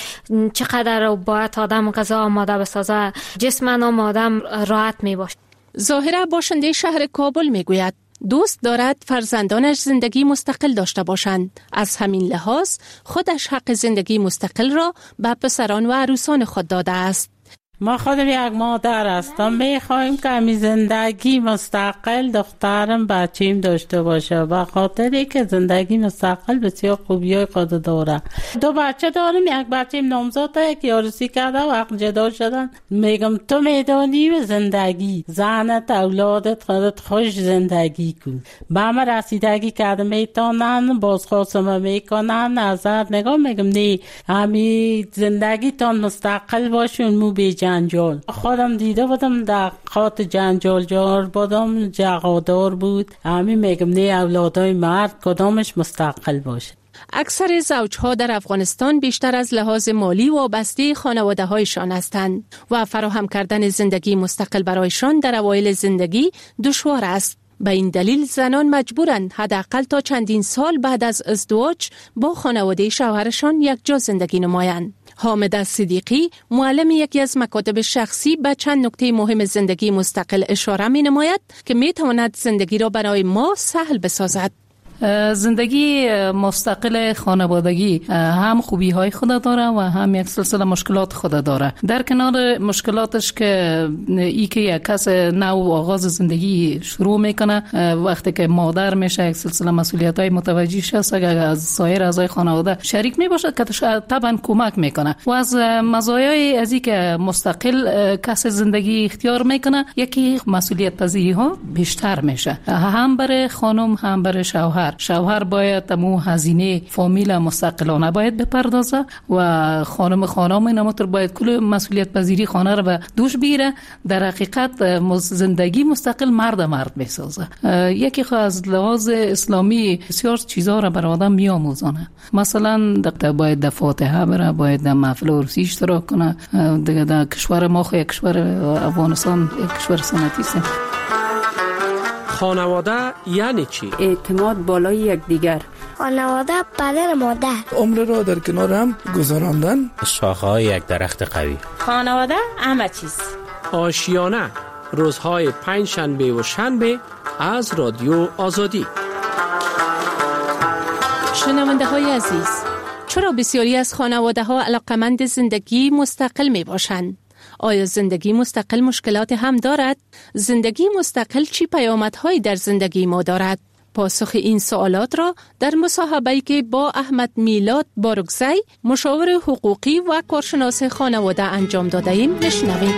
چقدر باید آدم غذا آماده بسازه، جسم آدم راحت میباشه. ظاهرا باشنده شهر کابل میگوید دوست دارد فرزندانش زندگی مستقل داشته باشند. از همین لحاظ خودش حق زندگی مستقل را به پسران و عروسان خود داده است. ما خودم یک مادر هستم، میخوایم که همی زندگی مستقل دخترم بچیم داشته باشه، به خاطری که زندگی مستقل بسیار خوبیای خود داره. دو بچه دارم، یک بچیم نامزاده که عروسی کرده و وقت جدا شدن. میگم تو میدانی به زندگی زنت اولادت خودت خوش زندگی کن. به همه رسیدگی کرده میتونن، بازخواستم میکنن، نظر نگاه میگم نه همی زندگی تان مستقل باشون مو بی جنجال. خودم دیده بودم در خاط جنجال جار بودم، جغادار بود. همین میگم نه اولادای مرد کدامش مستقل باشه. اکثر زوجها در افغانستان بیشتر از لحاظ مالی وابسته خانواده هایشان هستند و فراهم کردن زندگی مستقل برایشان در اوایل زندگی دشوار است. به این دلیل زنان مجبورند حداقل تا چندین سال بعد از ازدواج با خانواده شوهرشان یک جا زندگی نمایند. حامد صدیقی معلم یکی از مکاتب شخصی به چند نکته مهم زندگی مستقل اشاره می نماید که می تواند زندگی را برای ما سهل بسازد. زندگی مستقل خانوادگی هم خوبی های خود داره و هم یک سلسله مشکلات خود داره. در کنار مشکلاتش که ای که یک کس نو آغاز زندگی شروع میکنه، وقتی که مادر میشه یک سلسله مسئولیت های متوجه شد، اگر از سایر اعضای خانواده شریک میباشد که طبعا کمک میکنه. و از مزایای از این که مستقل کس زندگی اختیار میکنه، یکی مسئولیت پذیری ها بیشتر میشه، هم برای خانم هم برای شوهر. شوهر باید تمو هزینه فامیل مستقلانه باید بپردازه و خانم خانم اینمطور باید کل مسئولیت پذیری خانه رو به دوش بیره. در حقیقت زندگی مستقل مرد مرد میسازه. یکی خو از لحاظ اسلامی بسیار چیزا رو بر آدم میآموزونه. مثلا باید در فاتحه بره، باید در محفل عرفی اشتراک کنه. دیگه در کشور ما خو یک کشور افغانستان یک کشور سنتی است. خانواده یعنی چی؟ اعتماد بالای یکدیگر. خانواده پدر مادر. عمر را در کنار هم گذراندن. شاخه‌های یک درخت قوی. خانواده همه چیز. آشیانه روزهای پنج شنبه و شنبه از رادیو آزادی. شنونده های عزیز، چرا بسیاری از خانواده ها علاقمند زندگی مستقل می باشند؟ آیا زندگی مستقل مشکلات هم دارد؟ زندگی مستقل چی پیامدهایی در زندگی ما دارد؟ پاسخ این سوالات را در مصاحبه‌ای که با احمد میلاد بارگزی، مشاور حقوقی و کارشناس خانواده انجام داده ایم بشنویم.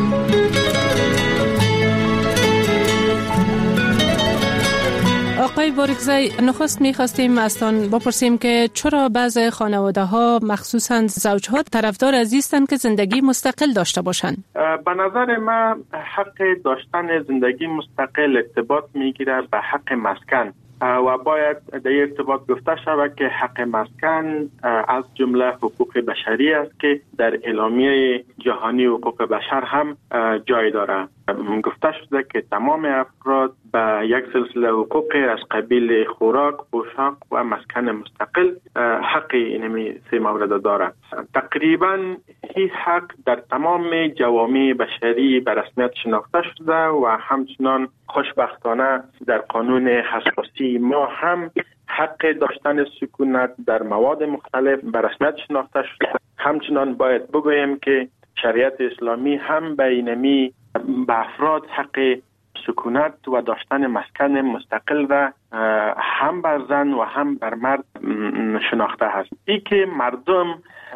آقای بارگزی، نخست می‌خواستیم ازتان بپرسیم که چرا بعضی خانواده‌ها مخصوصاً زوج‌ها طرفدار از هستند که زندگی مستقل داشته باشند؟ به نظر من حق داشتن زندگی مستقل ارتباط می‌گیره به حق مسکن و باید در ارتباط گفته شود که حق مسکن از جمله حقوق بشری است که در اعلامیه جهانی حقوق بشر هم جای داره. گفته شده که تمام افراد به یک سلسله حقوق از قبیل خوراک، پوشاک و مسکن مستقل حق اینمی سه مورد داره. تقریبا این حق در تمام جوامع بشری به رسمیت شناخته شده و همچنان خوشبختانه در قانون اساسی ما هم حق داشتن سکونت در مواد مختلف به رسمیت شناخته شده. همچنان باید بگویم که شریعت اسلامی هم به اینمی به افراد حق سکونت و داشتن مسکن مستقل و هم بر زن و هم بر مرد شناخته هست. ای که مردم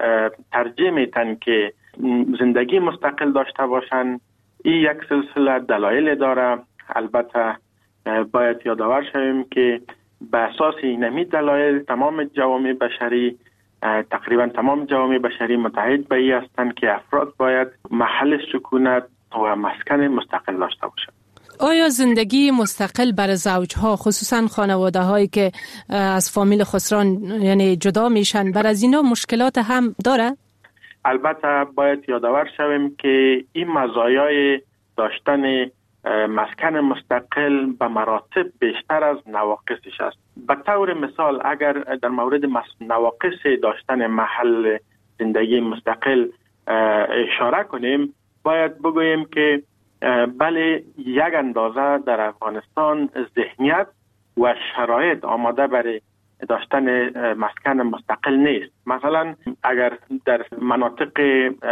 ترجیح میتن که زندگی مستقل داشته باشن، این یک سلسله دلایل داره. البته باید یادآور شویم که به اساس اینمی دلایل تمام جوامع بشری، تقریبا تمام جوامع بشری متحد به این هستند که افراد باید محل سکونت و مسکن مستقل داشته باشند. آیا زندگی مستقل برای زوجها، خصوصا خانواده هایی که از فامیل خسران یعنی جدا میشن، بر از اینا مشکلات هم داره؟ البته باید یادآور شویم که این مزایای داشتن مسکن مستقل به مراتب بیشتر از نواقصش است. به طور مثال اگر در مورد نواقص داشتن محل زندگی مستقل اشاره کنیم، باید بگوییم که بله یک اندازه در افغانستان ذهنیت و شرایط آماده برای داشتن مسکن مستقل نیست. مثلا اگر در مناطق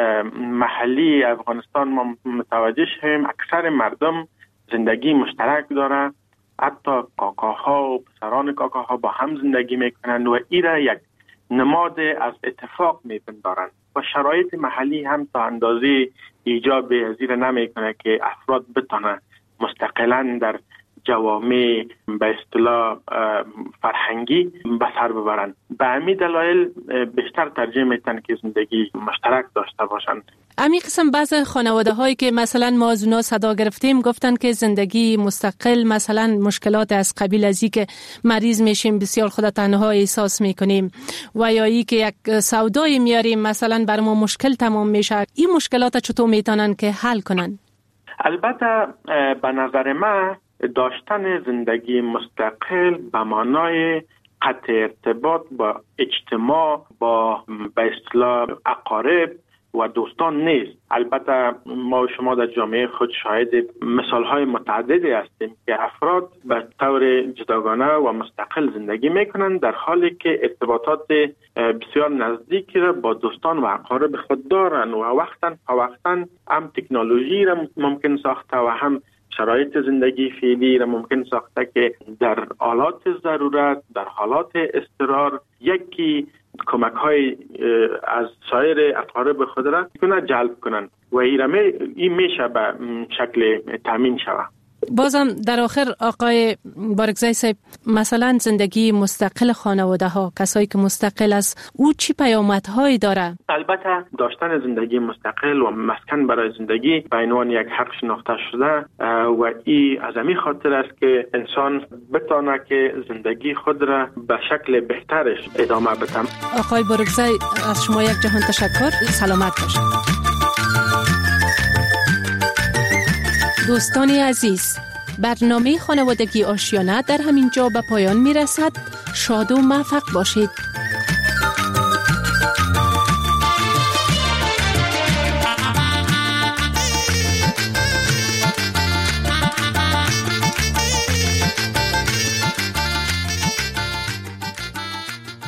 محلی افغانستان ما متوجه شویم، اکثر مردم زندگی مشترک داره، حتی کاکاها و پسران کاکاها با هم زندگی میکنند و این را یک نماد از اتفاق میپندارند و شرایط محلی هم تا اندازه ایجاب پذیر نمیکنه که افراد بتونن مستقلاً در جوامع به اصطلاح فرهنگی به سر ببرن. به همین دلایل بیشتر ترجیح میتن که زندگی مشترک داشته باشن. امی قسم بعض خانواده هایی که مثلا ما از اونا صدا گرفتیم گفتن که زندگی مستقل مثلا مشکلات از قبیل از این که مریض میشیم، بسیار خود تنها احساس میکنیم و یا ای که یک سودای میاریم مثلا بر ما مشکل تمام میشه. این مشکلات چطور میتونن که حل کنن؟ البته به نظر من داشتن زندگی مستقل به معنای قطع ارتباط با اجتماع، با به اصطلاح اقارب و دوستان نیست. البته ما و شما در جامعه خود شاهد مثالهای متعددی هستیم که افراد به طور جداگانه و مستقل زندگی میکنند در حالی که ارتباطات بسیار نزدیکی را با دوستان و اقارب خود دارند و وقتا وقتا هم تکنولوژی را ممکن ساخته و هم شرایط زندگی فعلی را ممکن ساخته که در حالات ضرورت، در حالات اضطرار یکی کمک های از سایر اقارب خود را کنه جلب کنند و این میشه به شکل تامین شود. بازم در آخر آقای بارگزای صاحب، مثلا زندگی مستقل خانواده ها، کسایی که مستقل است، او چی پیامدهایی داره؟ البته داشتن زندگی مستقل و مسکن برای زندگی به عنوان یک حق شناخته شده و این از همین خاطر است که انسان بتونه که زندگی خود را به شکل بهترش ادامه بده. آقای بارگزای از شما یک جهان تشکر. سلامت باشید. دوستان عزیز، برنامه خانوادگی آشیانه در همین جا به پایان می رسد. شاد و موفق باشید.